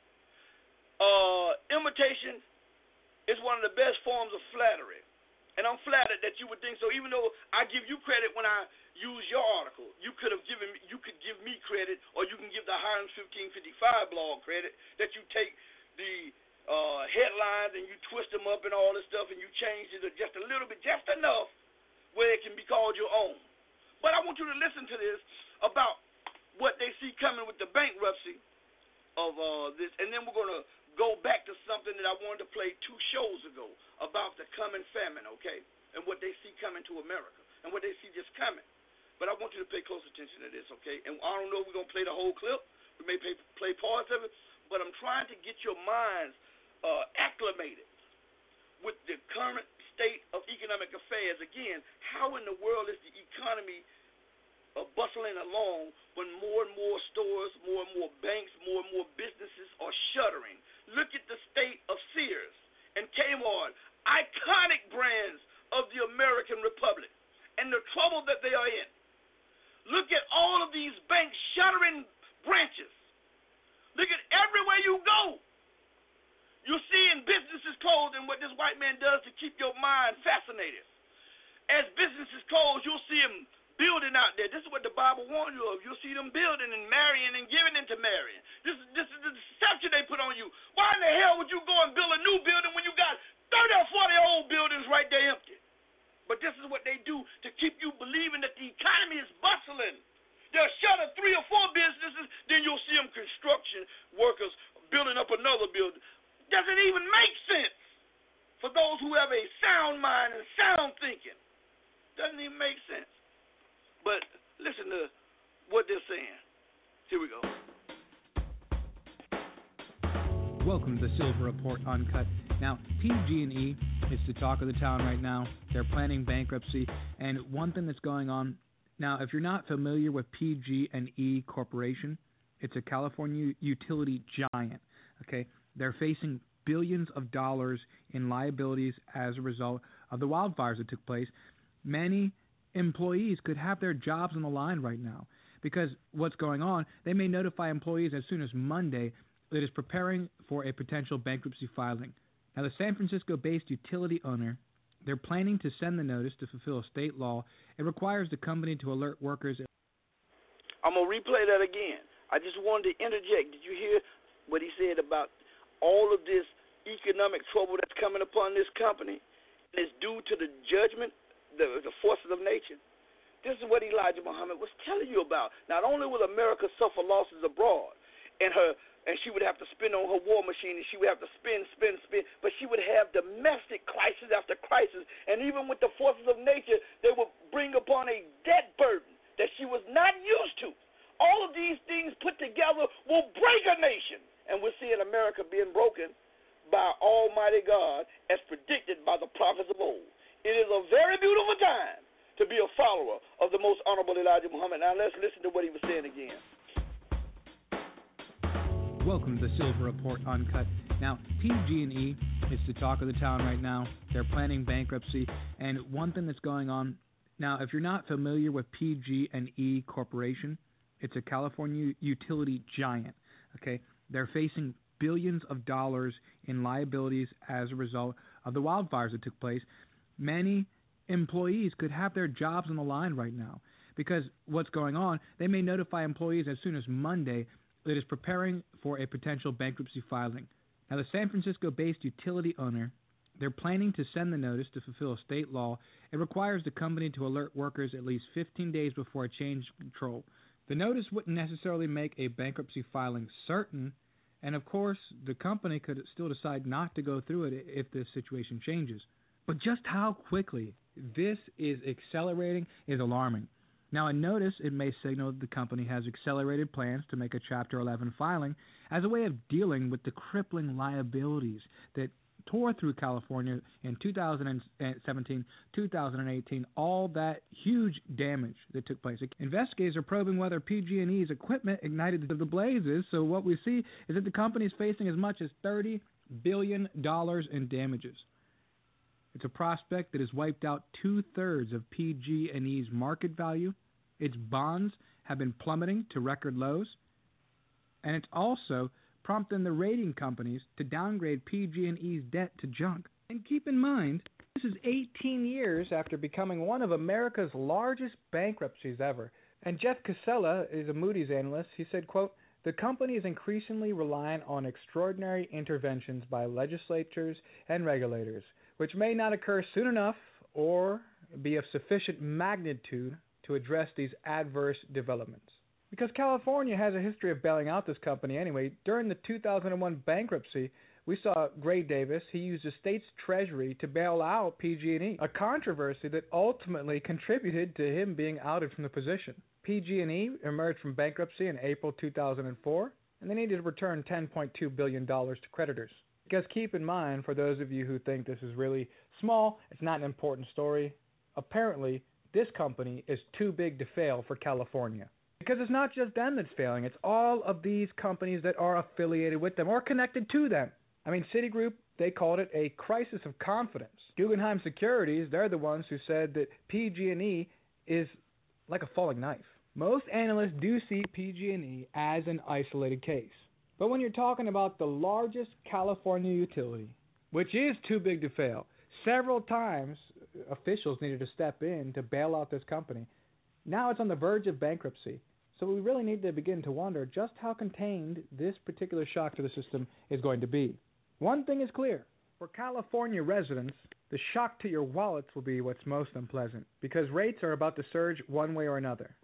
Imitation is one of the best forms of flattery, and I'm flattered that you would think so. Even though I give you credit when I use your article, you could give me credit, or you can give the Hiram's 1555 blog credit that you take the headlines and you twist them up and all this stuff, and you change it just a little bit, just enough where it can be called your own. But I want you to listen to this about what they see coming with the bankruptcy of this, and then we're going to go back to something that I wanted to play 2 shows ago about the coming famine, okay, and what they see coming to America and what they see just coming. But I want you to pay close attention to this, okay? And I don't know if we're going to play the whole clip. We may play parts of it, but I'm trying to get your minds acclimated with the current state of economic affairs. Again, how in the world is the economy bustling along when more and more stores, more and more banks, more and more businesses are shuttering? Look at the state of Sears and Kmart, iconic brands of the American Republic, and the trouble that they are in. Look at all of these banks shuttering branches. Look at everywhere you go. You're seeing businesses closed, and what this white man does to keep your mind fascinated. As businesses close, you'll see them building out there. This is what the Bible warns you of. You'll see them building and marrying and giving into marrying. This is the deception they put on you. Why in the hell would you go and build a new building when you got 30 or 40 old buildings right there empty? But this is what they do to keep you believing that the economy is bustling. They'll shutter 3 or 4 businesses, then you'll see them construction workers building up another building. Doesn't even make sense for those who have a sound mind and sound thinking. Doesn't even make sense. But listen to what they're saying. Here we go. Welcome to the Silver Report Uncut. Now, PG&E is the talk of the town right now. They're planning bankruptcy, and one thing that's going on now, if you're not familiar with PG&E Corporation, it's a California utility giant. Okay, they're facing billions of dollars in liabilities as a result of the wildfires that took place. Many employees could have their jobs on the line right now because what's going on, they may notify employees as soon as Monday that is preparing for a potential bankruptcy filing. Now, the San Francisco-based utility owner, they're planning to send the notice to fulfill a state law. It requires the company to alert workers. I'm going to replay that again. I just wanted to interject. Did you hear what he said about all of this economic trouble that's coming upon this company? And it's due to the judgment, the forces of nature. This is what Elijah Muhammad was telling you about. Not only will America suffer losses abroad, and she would have to spend on her war machine, and she would have to spend, but she would have domestic crisis after crisis. And even with the forces of nature, they will bring upon a Almighty God as predicted by the prophets of old. It is a very beautiful time to be a follower of the most honorable Elijah Muhammad. Now let's listen to what he was saying again. Welcome to the Silver Report Uncut. Now, PG&E is the talk of the town right now. They're planning bankruptcy, and one thing that's going on now, if you're not familiar with PG&E Corporation, it's a California utility giant. Okay, they're facing billions of dollars in liabilities as a result of the wildfires that took place. Many employees could have their jobs on the line right now because what's going on, they may notify employees as soon as Monday that is preparing for a potential bankruptcy filing. Now, the San Francisco-based utility owner, they're planning to send the notice to fulfill a state law. It requires the company to alert workers at least 15 days before a change of control. The notice wouldn't necessarily make a bankruptcy filing certain, and of course, the company could still decide not to go through it if the situation changes. But just how quickly this is accelerating is alarming. Now, a notice, it may signal that the company has accelerated plans to make a Chapter 11 filing as a way of dealing with the crippling liabilities that tore through California in 2017, 2018, all that huge damage that took place. Investigators are probing whether PG&E's equipment ignited the blazes, so what we see is that the company is facing as much as $30 billion in damages. It's a prospect that has wiped out 2/3 of PG&E's market value. Its bonds have been plummeting to record lows, and it's also prompting the rating companies to downgrade PG&E's debt to junk. And keep in mind, this is 18 years after becoming one of America's largest bankruptcies ever. And Jeff Casella is a Moody's analyst. He said, quote, "The company is increasingly reliant on extraordinary interventions by legislatures and regulators, which may not occur soon enough or be of sufficient magnitude to address these adverse developments." Because California has a history of bailing out this company anyway. During the 2001 bankruptcy, we saw Gray Davis. He used the state's treasury to bail out PG&E, a controversy that ultimately contributed to him being outed from the position. PG&E emerged from bankruptcy in April 2004, and they needed to return $10.2 billion to creditors. Because keep in mind, for those of you who think this is really small, it's not an important story, apparently this company is too big to fail for California. Because it's not just them that's failing, it's all of these companies that are affiliated with them or connected to them. I mean, Citigroup, they called it a crisis of confidence. Guggenheim Securities, they're the ones who said that PG&E is like a falling knife. Most analysts do see PG&E as an isolated case. But when you're talking about the largest California utility, which is too big to fail, several times officials needed to step in to bail out this company. Now it's on the verge of bankruptcy. So we really need to begin to wonder just how contained this particular shock to the system is going to be. One thing is clear. For California residents, the shock to your wallets will be what's most unpleasant because rates are about to surge one way or another.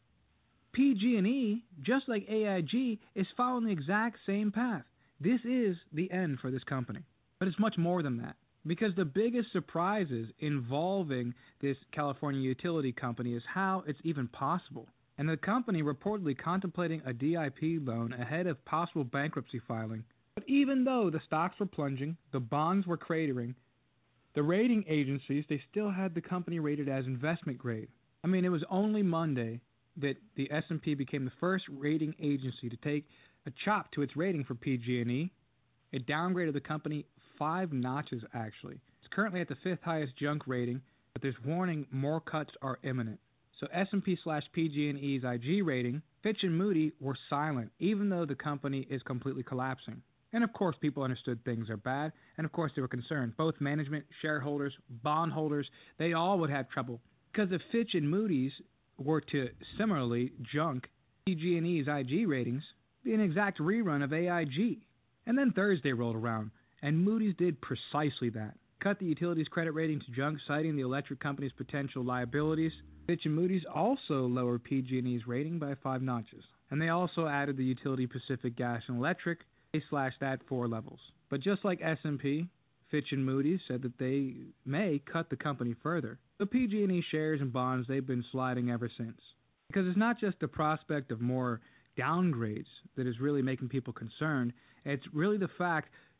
PG&E, just like AIG, is following the exact same path. This is the end for this company. But it's much more than that. Because the biggest surprises involving this California utility company is how it's even possible. And the company reportedly contemplating a DIP loan ahead of possible bankruptcy filing. But even though the stocks were plunging, the bonds were cratering, the rating agencies, they still had the company rated as investment grade. I mean, it was only Monday that the S&P became the first rating agency to take a chop to its rating for PG&E. It downgraded the company 5 notches, actually. It's currently at the 5th highest junk rating, but there's warning more cuts are imminent. So S&P/PG&E's IG rating, Fitch and Moody were silent, even though the company is completely collapsing. And of course, people understood things are bad, and of course they were concerned. Both management, shareholders, bondholders, they all would have trouble. Because if Fitch and Moody's were to similarly junk PG&E's IG ratings, it'd be an exact rerun of AIG. And then Thursday rolled around, and Moody's did precisely that. Cut the utilities credit rating to junk, citing the electric company's potential liabilities. Fitch and Moody's also lowered PG&E's rating by 5 notches. And they also added the utility Pacific Gas and Electric. They slashed that 4 levels. But just like S&P, Fitch and Moody's said that they may cut the company further. The PG&E shares and bonds, they've been sliding ever since. Because it's not just the prospect of more downgrades that is really making people concerned. It's really the fact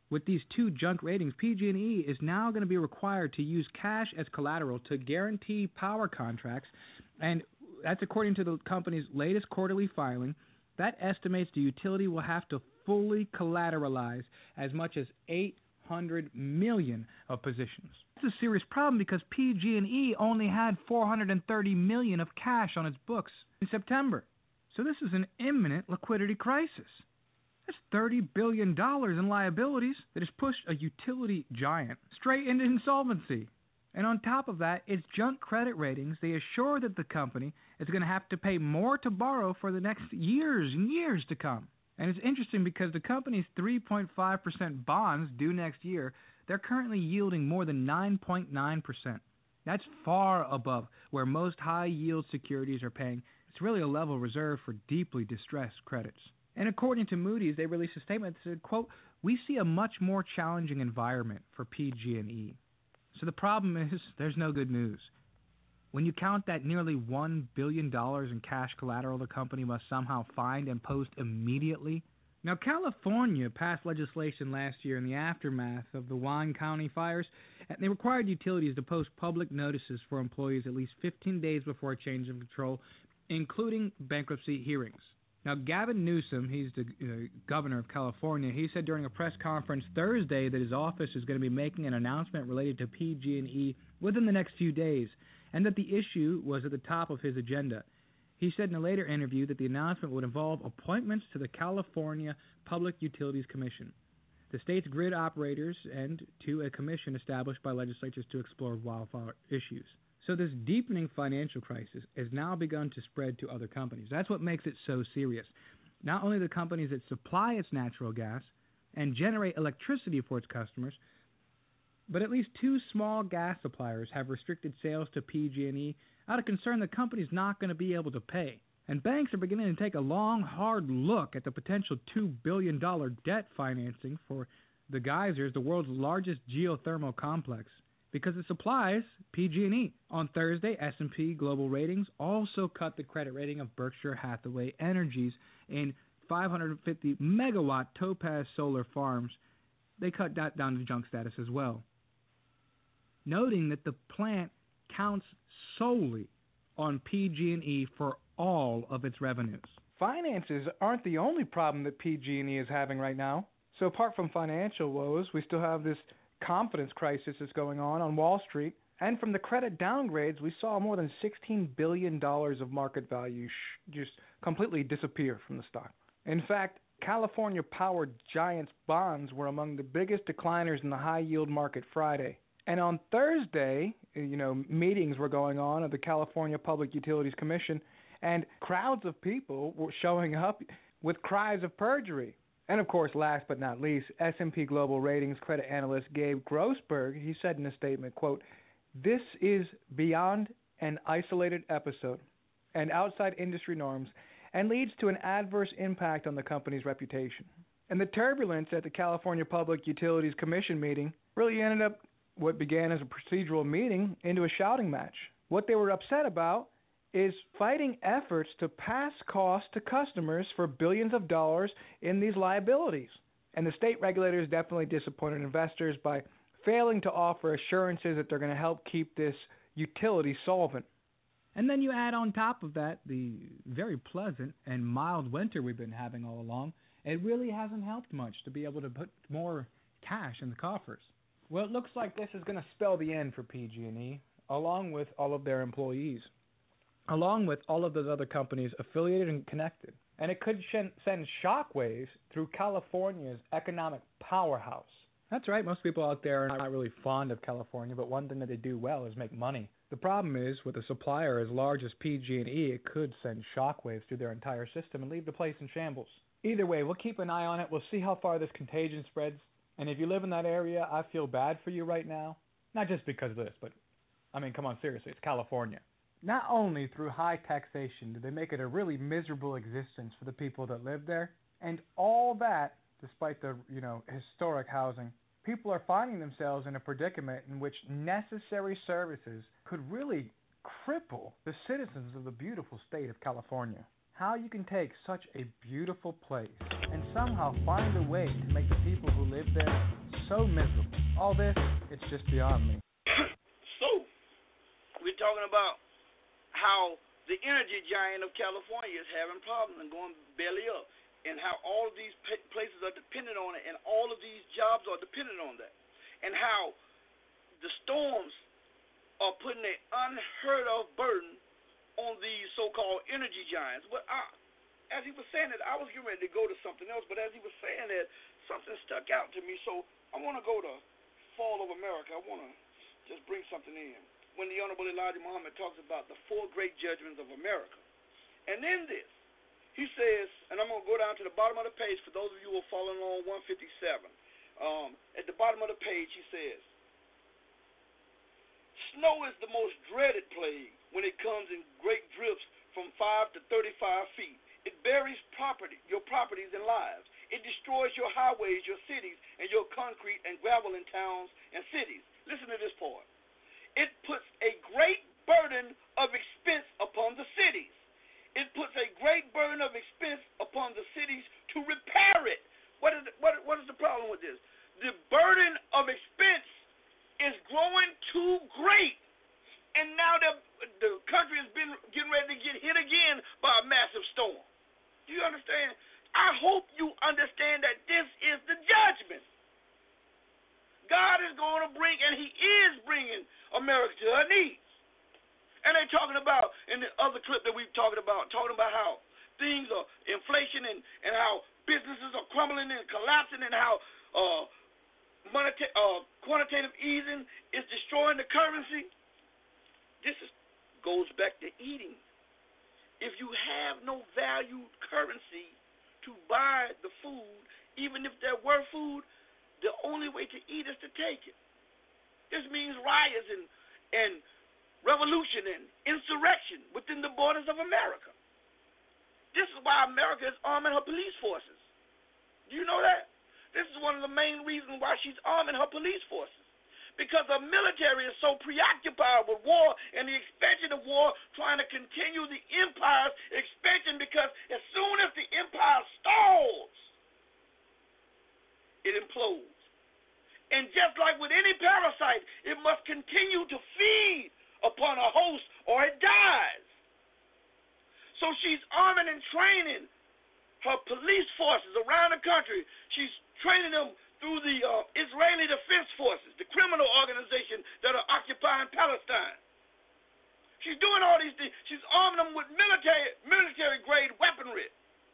With these two junk ratings, PG&E is now going to be required to use cash as collateral to guarantee power contracts, and that's according to the company's latest quarterly filing. That estimates the utility will have to fully collateralize as much as $800 million of positions. It's a serious problem because PG&E only had $430 million of cash on its books in September. So this is an imminent liquidity crisis. That's $30 billion in liabilities that has pushed a utility giant straight into insolvency. And on top of that, its junk credit ratings, they assure that the company is going to have to pay more to borrow for the next years and years to come. And it's interesting because the company's 3.5% bonds due next year, they're currently yielding more than 9.9%. That's far above where most high-yield securities are paying. It's really a level reserved for deeply distressed credits. And according to Moody's, they released a statement that said, quote, "We see a much more challenging environment for PG&E. So the problem is there's no good news. When you count that nearly $1 billion in cash collateral the company must somehow find and post immediately." Now, California passed legislation last year in the aftermath of the Wine County fires, and they required utilities to post public notices for employees at least 15 days before a change of control, including bankruptcy hearings. Now, Gavin Newsom, he's the governor of California, he said during a press conference Thursday that his office is going to be making an announcement related to PG&E within the next few days, and that the issue was at the top of his agenda. He said in a later interview that the announcement would involve appointments to the California Public Utilities Commission, the state's grid operators, and to a commission established by legislatures to explore wildfire issues. So this deepening financial crisis has now begun to spread to other companies. That's what makes it so serious. Not only the companies that supply its natural gas and generate electricity for its customers, but at least two small gas suppliers have restricted sales to PG&E out of concern the company's not going to be able to pay. And banks are beginning to take a long, hard look at the potential $2 billion debt financing for the Geysers, the world's largest geothermal complex, because it supplies PG&E. On Thursday, S&P Global Ratings also cut the credit rating of Berkshire Hathaway Energy's in 550 megawatt Topaz solar farms. They cut that down to junk status as well, noting that the plant counts solely on PG&E for all of its revenues. Finances aren't the only problem that PG&E is having right now. So apart from financial woes, we still have this confidence crisis that's going on Wall Street. And from the credit downgrades, we saw more than $16 billion of market value just completely disappear from the stock. In fact, California power giants bonds were among the biggest decliners in the high-yield market Friday. And on Thursday, meetings were going on at the California Public Utilities Commission, and crowds of people were showing up with cries of perjury. And of course, last but not least, S&P Global Ratings credit analyst Gabe Grossberg, he said in a statement, quote, "This is beyond an isolated episode and outside industry norms and leads to an adverse impact on the company's reputation." And the turbulence at the California Public Utilities Commission meeting really ended up what began as a procedural meeting into a shouting match. What they were upset about is fighting efforts to pass costs to customers for billions of dollars in these liabilities. And the state regulators definitely disappointed investors by failing to offer assurances that they're going to help keep this utility solvent. And then you add on top of that the very pleasant and mild winter we've been having all along. It really hasn't helped much to be able to put more cash in the coffers. Well, it looks like this is going to spell the end for PG&E, along with all of their employees, along with all of those other companies affiliated and connected. And it could send shockwaves through California's economic powerhouse. That's right, most people out there are not really fond of California, but one thing that they do well is make money. The problem is, with a supplier as large as PG&E, it could send shockwaves through their entire system and leave the place in shambles. Either way, we'll keep an eye on it. We'll see how far this contagion spreads. And if you live in that area, I feel bad for you right now. Not just because of this, but, come on, seriously, it's California. Not only through high taxation did they make it a really miserable existence for the people that live there, and all that, despite the, historic housing, people are finding themselves in a predicament in which necessary services could really cripple the citizens of the beautiful state of California. how you can take such a beautiful place and somehow find a way to make the people who live there so miserable. All this, it's just beyond me. So, we're talking about how the energy giant of California is having problems and going belly up, and how all of these places are dependent on it, and all of these jobs are dependent on that, and how the storms are putting an unheard of burden on these so-called energy giants. But as he was saying that, I was getting ready to go to something else, but as he was saying that, something stuck out to me, so I want to go to Fall of America. I want to just bring something in. When the Honorable Elijah Muhammad talks about the 4 great judgments of America. And in this, he says, and I'm going to go down to the bottom of the page for those of you who are following on 157. At the bottom of the page, he says, snow is the most dreaded plague when it comes in great drifts from 5 to 35 feet. It buries your properties and lives. It destroys your highways, your cities, and your concrete and gravel in towns and cities. Listen to this part. It puts a great burden of expense upon the cities. It puts a great burden of expense upon the cities to repair it. What is the problem with this? The burden of expense is growing too great. And now the country has been getting ready to get hit again by a massive storm. Do you understand? I hope you understand that this is the judgment. God is going to bring, and he is bringing America to her knees. And they're talking about, in the other clip that we've talking about how things are inflation and how businesses are crumbling and collapsing and how quantitative easing is destroying the currency. This goes back to eating. If you have no valued currency to buy the food, even if there were food, the only way to eat is to take it. This means riots and revolution and insurrection within the borders of America. This is why America is arming her police forces. Do you know that? This is one of the main reasons why she's arming her police forces. Because the military is so preoccupied with war and the expansion of war, trying to continue the empire's expansion, because as soon as the empire stalls, it implodes. And just like with any parasite, it must continue to feed upon a host or it dies. So she's arming and training her police forces around the country. She's training them through the Israeli Defense Forces, the criminal organization that are occupying Palestine. She's doing all these things. She's arming them with military-grade weaponry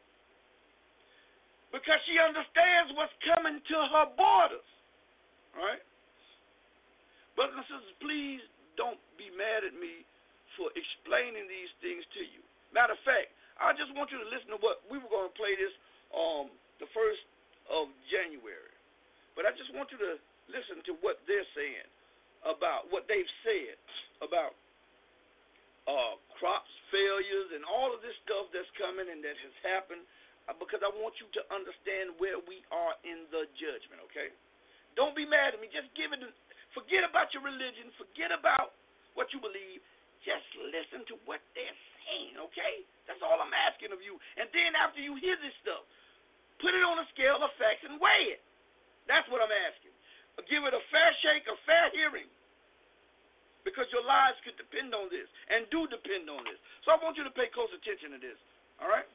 because she understands what's coming to her borders. All right? Brothers and sisters, please don't be mad at me for explaining these things to you. Matter of fact, I just want you to listen to what we were going to play this the 1st of January. But I just want you to listen to what they're saying about what they've said about crops failures and all of this stuff that's coming and that has happened, because I want you to understand where we are in the judgment, okay? Don't be mad at me. Just forget about your religion. Forget about what you believe. Just listen to what they're saying, okay? That's all I'm asking of you. And then after you hear this stuff, put it on a scale of facts and weigh it. That's what I'm asking. Give it a fair shake, a fair hearing, because your lives could depend on this and do depend on this. So I want you to pay close attention to this, all right?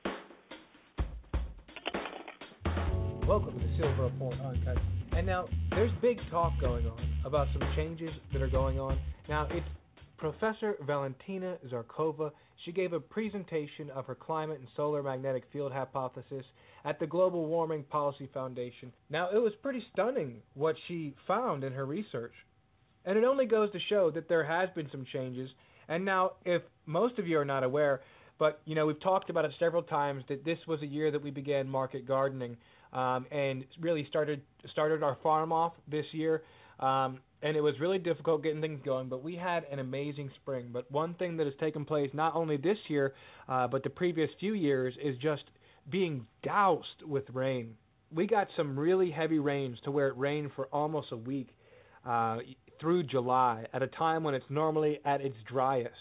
Welcome to the Silver Report Uncut. And now, there's big talk going on about some changes that are going on. Now, it's Professor Valentina Zarkova. She gave a presentation of her climate and solar magnetic field hypothesis at the Global Warming Policy Foundation. Now, it was pretty stunning what she found in her research. And it only goes to show that there has been some changes. And now, if most of you are not aware, but, we've talked about it several times, that this was a year that we began market gardening and really started our farm off this year. And it was really difficult getting things going, but we had an amazing spring. But one thing that has taken place not only this year, but the previous few years, is just being doused with rain. We got some really heavy rains to where it rained for almost a week through July, at a time when it's normally at its driest.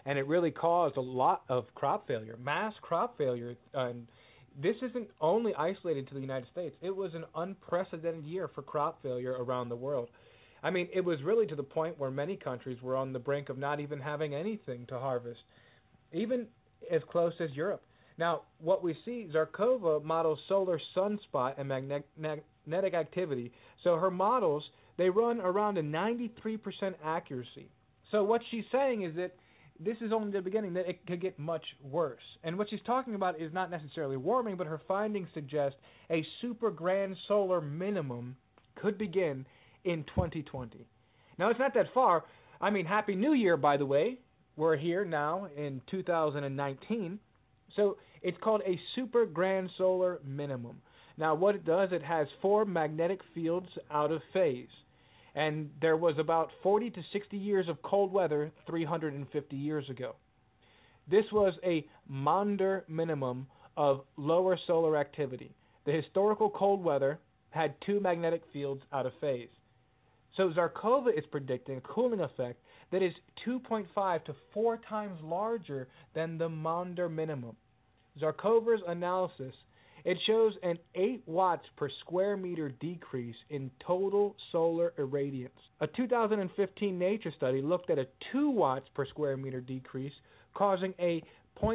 and it really caused a lot of crop failure, mass crop failure. And this isn't only isolated to the United States. It was an unprecedented year for crop failure around the world. I mean, it was really to the point where many countries were on the brink of not even having anything to harvest, even as close as Europe. Now, what we see, Zarkova models solar sunspot and magnetic activity. So her models, they run around a 93% accuracy. So what she's saying is that this is only the beginning, that it could get much worse. And what she's talking about is not necessarily warming, but her findings suggest a super grand solar minimum could begin in 2020. Now, it's not that far. I mean, Happy New Year, by the way. We're here now in 2019. So it's called a super grand solar minimum. Now, what it does, it has 4 magnetic fields out of phase. And there was about 40 to 60 years of cold weather 350 years ago. This was a Maunder minimum of lower solar activity. The historical cold weather had 2 magnetic fields out of phase. So Zarkova is predicting a cooling effect that is 2.5 to 4 times larger than the Maunder minimum. Zarkova's analysis, it shows an 8 watts per square meter decrease in total solar irradiance. A 2015 Nature study looked at a 2 watts per square meter decrease, causing a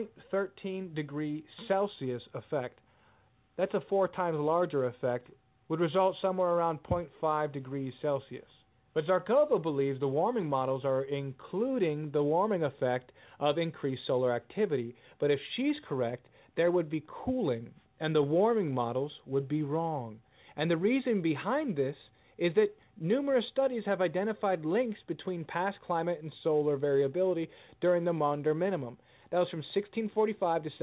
0.13 degree Celsius effect. That's a 4 times larger effect, would result somewhere around 0.5 degrees Celsius. But Zarkova believes the warming models are including the warming effect of increased solar activity. But if she's correct, there would be cooling, and the warming models would be wrong. And the reason behind this is that numerous studies have identified links between past climate and solar variability during the Maunder minimum. That was from 1645 to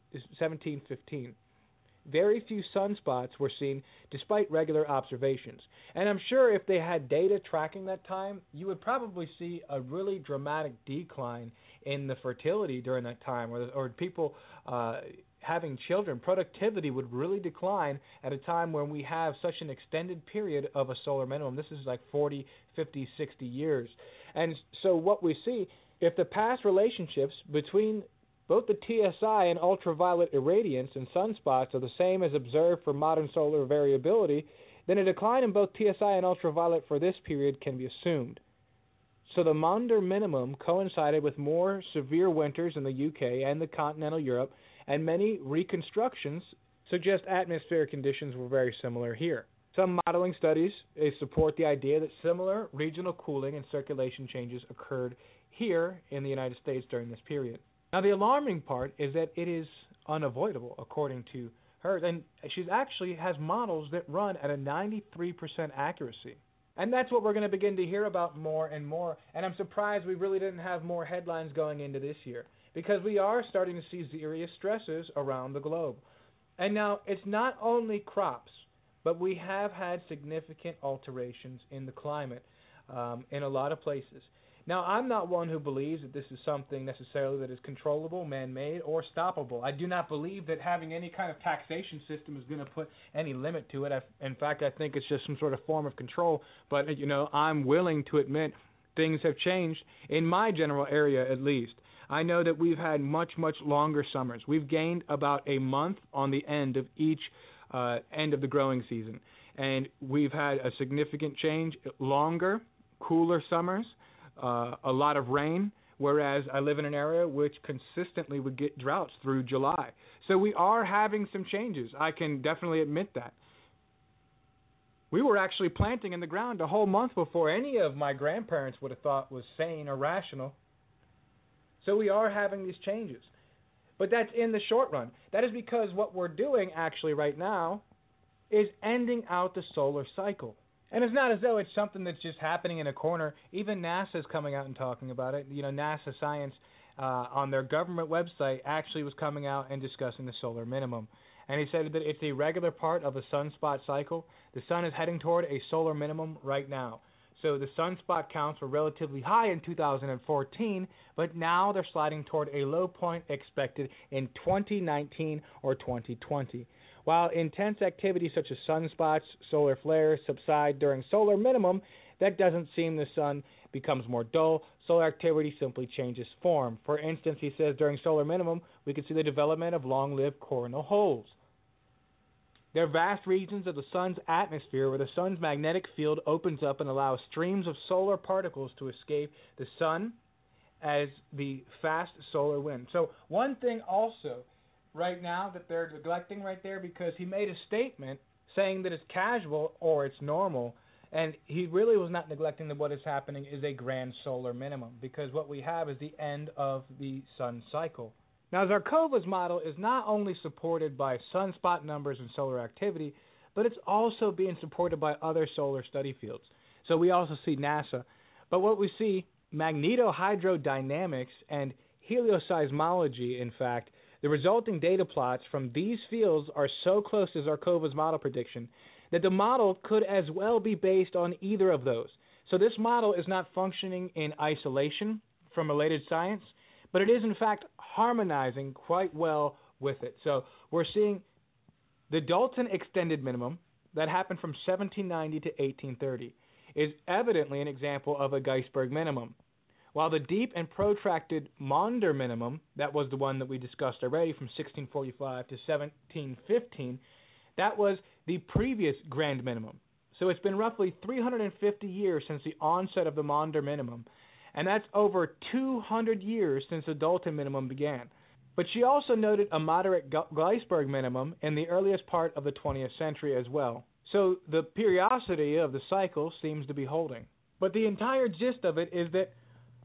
1715. Very few sunspots were seen despite regular observations. And I'm sure if they had data tracking that time, you would probably see a really dramatic decline in the fertility during that time, or people having children. Productivity would really decline at a time when we have such an extended period of a solar minimum. This is like 40, 50, 60 years. And so what we see, if the past relationships between both the TSI and ultraviolet irradiance and sunspots are the same as observed for modern solar variability, then a decline in both TSI and ultraviolet for this period can be assumed. So the Maunder minimum coincided with more severe winters in the UK and the continental Europe, and many reconstructions suggest atmospheric conditions were very similar here. Some modeling studies support the idea that similar regional cooling and circulation changes occurred here in the United States during this period. Now, the alarming part is that it is unavoidable, according to her, and she actually has models that run at a 93% accuracy. And that's what we're going to begin to hear about more and more, and I'm surprised we really didn't have more headlines going into this year, because we are starting to see serious stresses around the globe. And now, it's not only crops, but we have had significant alterations in the climate in a lot of places. Now, I'm not one who believes that this is something necessarily that is controllable, man-made, or stoppable. I do not believe that having any kind of taxation system is going to put any limit to it. In fact, I think it's just some sort of form of control. But, I'm willing to admit things have changed in my general area at least. I know that we've had much, much longer summers. We've gained about a month on the end of each end of the growing season. And we've had a significant change, longer, cooler summers. A lot of rain, whereas I live in an area which consistently would get droughts through July. So we are having some changes. I can definitely admit that. We were actually planting in the ground a whole month before any of my grandparents would have thought was sane or rational. So we are having these changes. But that's in the short run. That is because what we're doing actually right now is ending out the solar cycle. And it's not as though it's something that's just happening in a corner. Even NASA's coming out and talking about it. NASA Science on their government website actually was coming out and discussing the solar minimum. And he said that it's a regular part of the sunspot cycle. The sun is heading toward a solar minimum right now. So the sunspot counts were relatively high in 2014, but now they're sliding toward a low point expected in 2019 or 2020. While intense activities such as sunspots, solar flares subside during solar minimum, that doesn't seem the sun becomes more dull. Solar activity simply changes form. For instance, he says during solar minimum, we can see the development of long-lived coronal holes. There are vast regions of the sun's atmosphere where the sun's magnetic field opens up and allows streams of solar particles to escape the sun as the fast solar wind. So one thing also right now that they're neglecting right there, because he made a statement saying that it's casual or it's normal, and he really was not neglecting that what is happening is a grand solar minimum, because what we have is the end of the sun cycle. Now, Zarkova's model is not only supported by sunspot numbers and solar activity, but it's also being supported by other solar study fields. So we also see NASA. But what we see, magnetohydrodynamics and helioseismology, in fact, the resulting data plots from these fields are so close to Zarkova's model prediction that the model could as well be based on either of those. So this model is not functioning in isolation from related science, but it is in fact harmonizing quite well with it. So we're seeing the Dalton extended minimum that happened from 1790 to 1830 is evidently an example of a Geisberg minimum, while the deep and protracted Maunder minimum, that was the one that we discussed already from 1645 to 1715, that was the previous grand minimum. So it's been roughly 350 years since the onset of the Maunder minimum, and that's over 200 years since the Dalton minimum began. But she also noted a moderate Geisberg minimum in the earliest part of the 20th century as well. So the periodicity of the cycle seems to be holding. But the entire gist of it is that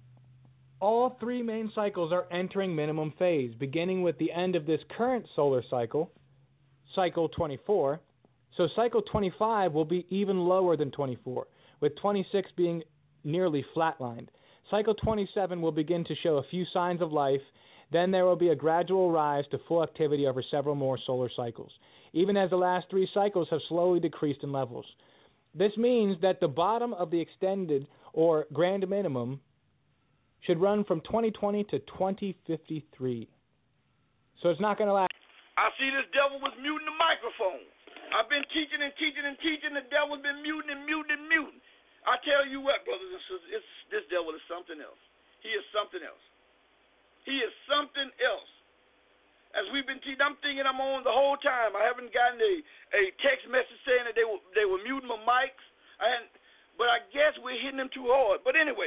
all three main cycles are entering minimum phase, beginning with the end of this current solar cycle, cycle 24. So cycle 25 will be even lower than 24, with 26 being nearly flatlined. Cycle 27 will begin to show a few signs of life. Then there will be a gradual rise to full activity over several more solar cycles, even as the last three cycles have slowly decreased in levels. This means that the bottom of the extended or grand minimum should run from 2020 to 2053. So it's not going to last. I see this devil was muting the microphone. I've been teaching and teaching and teaching. The devil's been muting and muting and muting. I tell you what, brothers and sisters, this devil is something else. He is something else. He is something else. As we've been teaching, I'm thinking I'm on the whole time. I haven't gotten a text message saying that they were muting my mics. But I guess we're hitting them too hard. But anyway,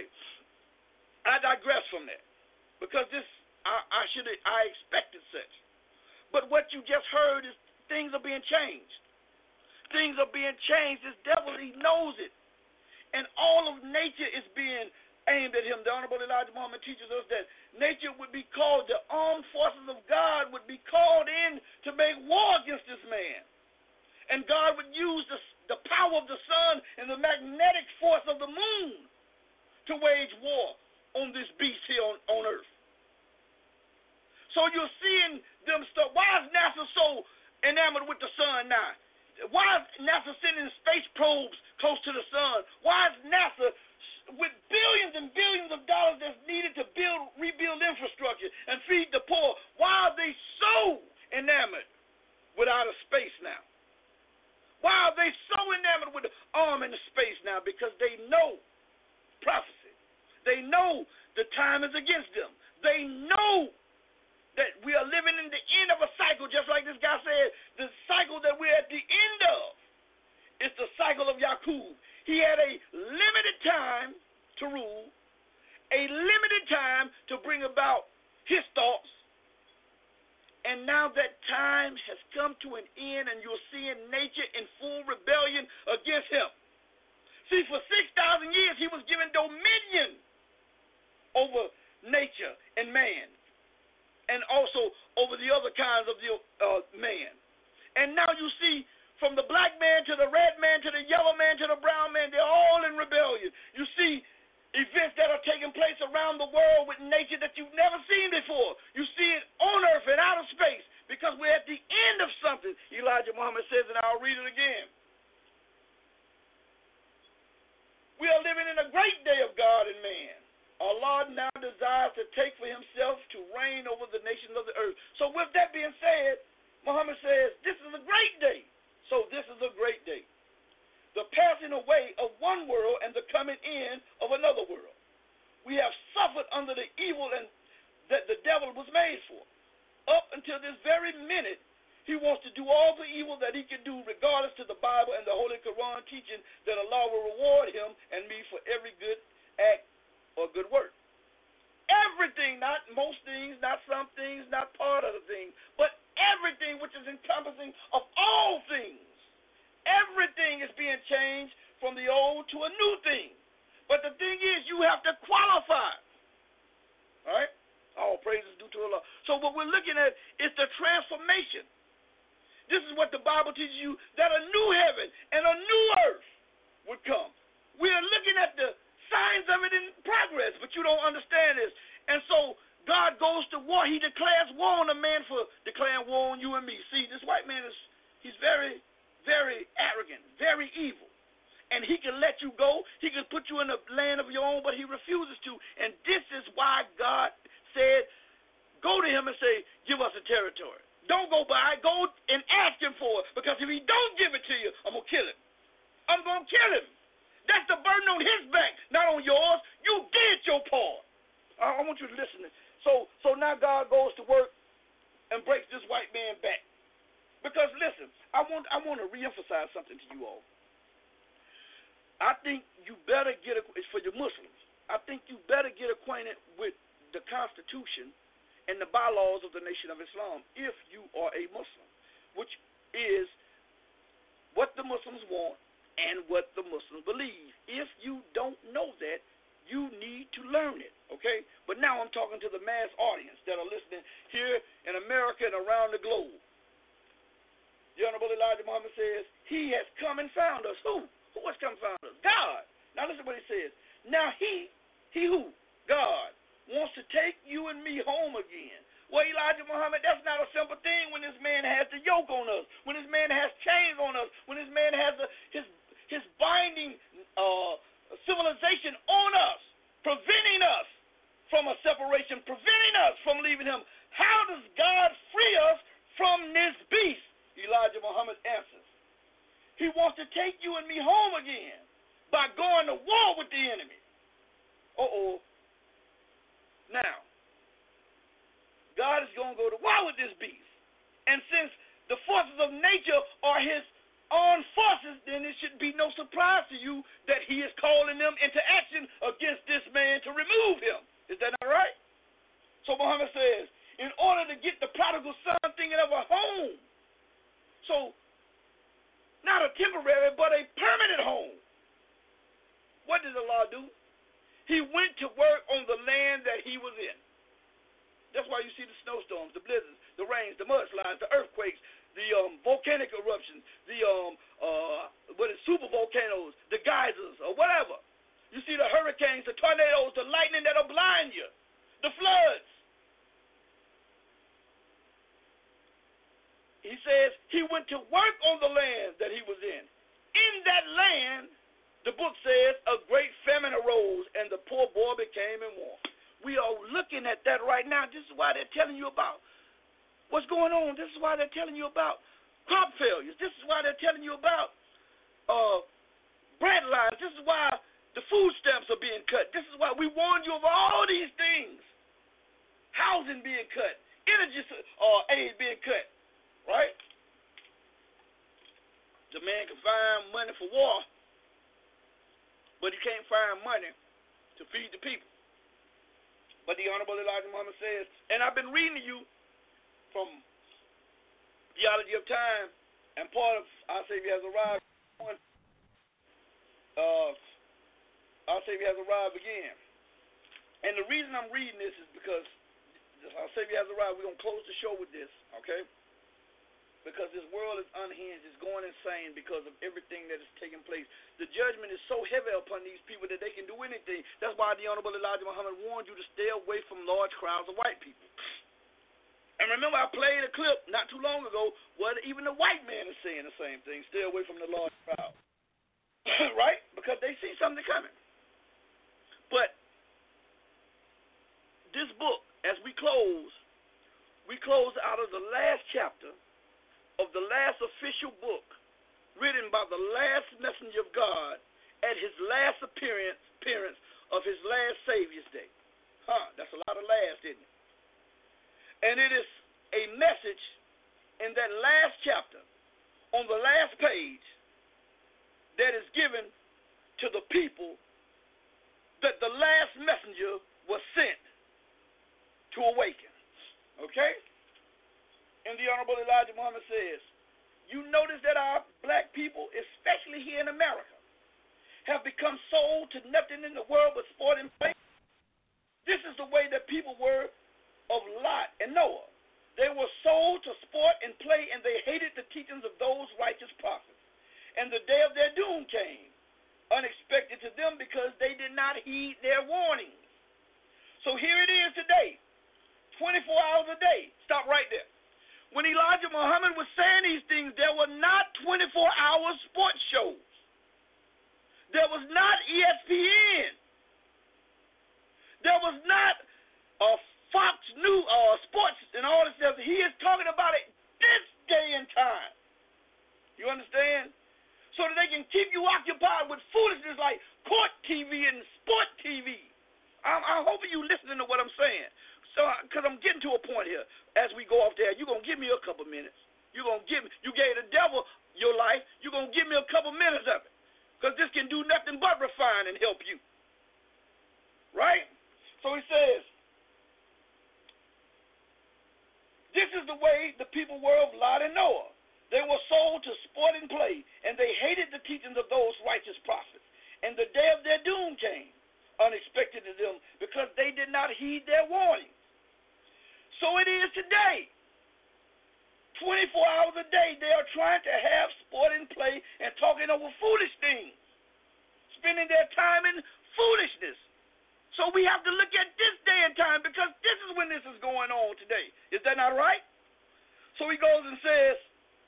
I digress from that, because this I expected such. But what you just heard is things are being changed. Things are being changed. This devil, he knows it. And all of nature is being aimed at him. The Honorable Elijah Muhammad teaches us that nature would be called, the armed forces of God would be called in to make war against this man. And God would use the power of the sun and the magnetic force of the moon to wage war on this beast here on earth. So you're seeing them stuff. Why is NASA so enamored with the sun now? Why is NASA sending space probes close to the sun? Why is NASA, with billions and billions of dollars that's needed to rebuild infrastructure and feed the poor, why are they so enamored with outer space now? Why are they so enamored with the arm in the space now? Because they know prophecy. They know the time is against them. They know that we are living in the end of a cycle, just like this guy said, the cycle that we're at the end of is the cycle of Yaqub. He had a limited time to rule, a limited time to bring about his thoughts, and now that time has come to an end, and you're seeing nature in full rebellion against him. See, for 6,000 years, he was given dominion over nature and man, and also over the other kinds of the man. And now you see, from the black man to the red man to the yellow man to the brown man, they're all in rebellion. You see events that are taking place around the world with nature that you've never seen before. You see it on earth and outer space, because we're at the end of something. Elijah Muhammad says, and I'll read it again. We are living in a great day of God and man. Allah now desires to take for himself to reign over the nations of the earth. So with that being said, Muhammad says, this is a great day. So this is a great day. The passing away of one world and the coming up until this very minute, he wants to do all the evil that he can do, regardless to the Bible and the Holy Quran teaching that Allah will reward him and me for every good act or good work. Everything, not most things, not some things, not part of the thing, but everything which is encompassing of all things. Everything is being changed from the old to a new thing. But the thing is, you have to qualify. All right? All praises due to Allah. So what we're looking at is the transformation. This is what the Bible teaches you, that a new heaven and a new earth would come. We are looking at the signs of it in progress, but you don't understand this. And so God goes to war. He declares war on a man for declaring war on you and me. See, this white man he's very, very arrogant, very evil. And he can let you go. He can put you in a land of your own, but he refuses to. And this is why God said, go to him and say, give us a territory. Don't go by. Go and ask him for it. Because if he don't give it to you, I'm going to kill him. I'm going to kill him. That's the burden on his back, not on yours. You did your part. I want you to listen. So now God goes to work and breaks this white man back. Because listen, I want to reemphasize something to you all. I think you better it's for your Muslims. I think you better get acquainted with the Constitution and the bylaws of the Nation of Islam if you are a Muslim, which is what the Muslims want and what the Muslims believe. If you don't know that, you need to learn it, okay? But now I'm talking to the mass audience that are listening here in America and around the globe. The Honorable Elijah Muhammad says, he has come and found us. Who? Who has come and found us? God. Now listen to what he says. Now he who? God, wants to take you and me home again. Well, Elijah Muhammad, that's not a simple thing when this man has the yoke on us, when this man has chains on us, when this man has his binding civilization on us, preventing us from a separation, preventing us from leaving him. How does God free us from this beast? Elijah Muhammad answers, he wants to take you and me home again by going to war with the enemy. Now, God is going to go to war with this beast. And since the forces of nature are his armed forces, then it should be no surprise to you that he is calling them into action against this man to remove him. Is that not right? So Muhammad says, in order to get the prodigal son thinking of a home, so not a temporary but a permanent home, what did Allah do? He went to work on the land that he was in. That's why you see the snowstorms, the blizzards, the rains, the mudslides, the earthquakes, the volcanic eruptions, the super volcanoes, the geysers, or whatever. You see the hurricanes, the tornadoes, the lightning that'll blind you, the floods. He says he went to work on the land that he was in. In that land, the book says a great famine arose and the poor boy became in want. We are looking at that right now. This is why they're telling you about what's going on. This is why they're telling you about crop failures. This is why they're telling you about bread lines. This is why the food stamps are being cut. This is why we warned you of all these things. Housing being cut. Energy aid being cut. Right? The man can find money for war, but he can't find money to feed the people. But the Honorable Elijah Muhammad says, and I've been reading to you from Theology of Time, and part of Our Savior Has Arrived. Our Savior Has Arrived again. And the reason I'm reading this is because Our Savior Has Arrived. We're going to close the show with this, okay? Because this world is unhinged. It's going insane because of everything that is taking place. The judgment is so heavy upon these people that they can do anything. That's why the Honorable Elijah Muhammad warned you to stay away from large crowds of white people. And remember, I played a clip not too long ago where even the white man is saying the same thing. Stay away from the large crowd. Right? Because they see something coming. But this book, as we close out of the last chapter of the last official book written by the last messenger of God at his last appearance of his last Savior's Day. That's a lot of last, isn't it? And it is a message in that last chapter, on the last page, that is given to the people that the last messenger was sent to awaken. Okay? And the Honorable Elijah Muhammad says, you notice that our black people, especially here in America, have become sold to nothing in the world but sport and play. This is the way that people were of Lot and Noah. They were sold to sport and play, and they hated the teachings of those righteous prophets. And the day of their doom came, unexpected to them, because they did not heed their warnings. So here it is today, 24 hours a day. Stop right there. When Elijah Muhammad was saying these things, there were not 24-hour sports shows. There was not ESPN. There was not Fox News sports and all this stuff. He is talking about it this day and time. You understand? So that they can keep you occupied with foolishness like court TV and sport TV. I'm hoping you listening to what I'm saying. So, because I'm getting to a point here. As we go off there, you're going to give me a couple minutes. You gave the devil your life. You're going to give me a couple minutes of it. Because this can do nothing but refine and help you. Right? So he says, this is the way the people were of Lot and Noah. They were sold to sport and play, and they hated the teachings of those righteous prophets. And the day of their doom came, unexpected to them, because they did not heed their warnings. So it is today. 24 hours a day, they are trying to have sport and play and talking over foolish things, spending their time in foolishness. So we have to look at this day and time, because this is when this is going on today. Is that not right? So he goes and says,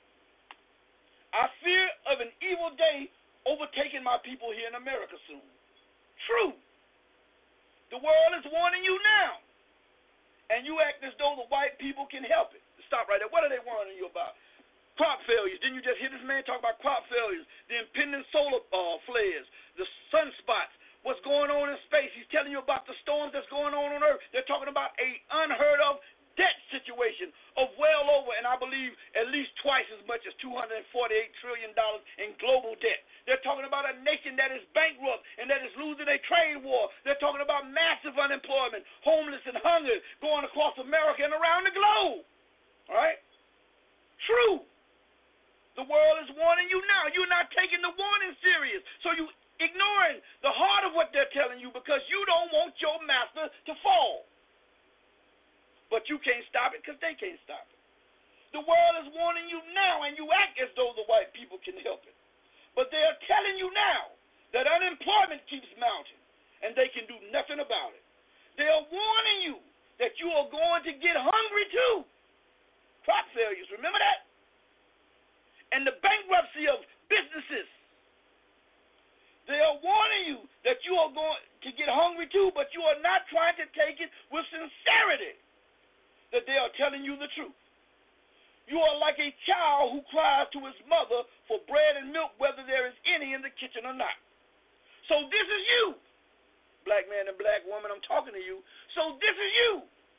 I fear of an evil day overtaking my people here in America soon. True. The world is warning you now. And you act as though the white people can help it. Stop right there. What are they warning you about? Crop failures. Didn't you just hear this man talk about crop failures? The impending solar flares, the sunspots, what's going on in space. He's telling you about the storms that's going on Earth. They're talking about a unheard of debt situation of well over, and I believe at least twice as much as $248 trillion in global debt. They're talking about a nation that is bankrupt and that is losing a trade war. They're talking about massive unemployment, homeless and hunger going across America and around the globe. All right? True. The world is warning you now. You're not taking the warning serious. So you ignoring the heart of what they're telling you because you don't want your master to fall. But you can't stop it because they can't stop it. The world is warning you now, and you act as though the white people can help it. But they are telling you now that unemployment keeps mounting, and they can do nothing about it. They are warning you that you are going to get hungry too. Crop failures, remember that? And the bankruptcy of businesses. They are warning you that you are going to get hungry too, but you are not trying to take it with sincerity. That they are telling you the truth. You are like a child who cries to his mother for bread and milk, whether there is any in the kitchen or not. So this is you, black man and black woman, I'm talking to you. So this is you,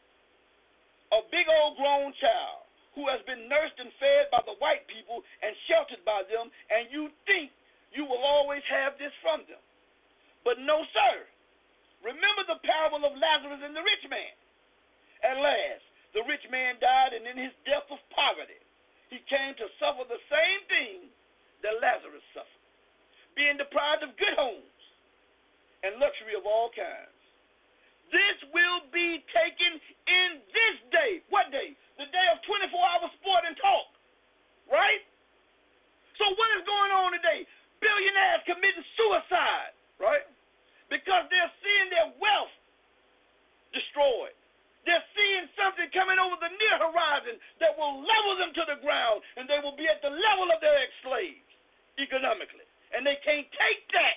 a big old grown child who has been nursed and fed by the white people and sheltered by them, and you think you will always have this from them. But no, sir. Remember the parable of Lazarus and the rich man. At last, the rich man died, and in his death of poverty, he came to suffer the same thing that Lazarus suffered, being deprived of good homes and luxury of all kinds. This will be taken in this day. What day? The day of 24-hour sport and talk, right? So what is going on today? Billionaires committing suicide, right? Because they're seeing their wealth destroyed. They're seeing something coming over the near horizon that will level them to the ground, and they will be at the level of their ex-slaves economically. And they can't take that.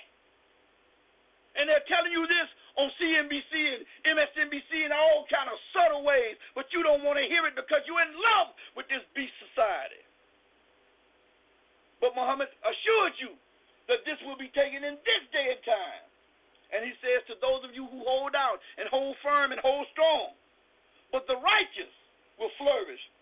And they're telling you this on CNBC and MSNBC in all kind of subtle ways, but you don't want to hear it because you're in love with this beast society. But Muhammad assured you that this will be taken in this day and time. And he says to those of you who hold out and hold firm and hold strong, but the righteous will flourish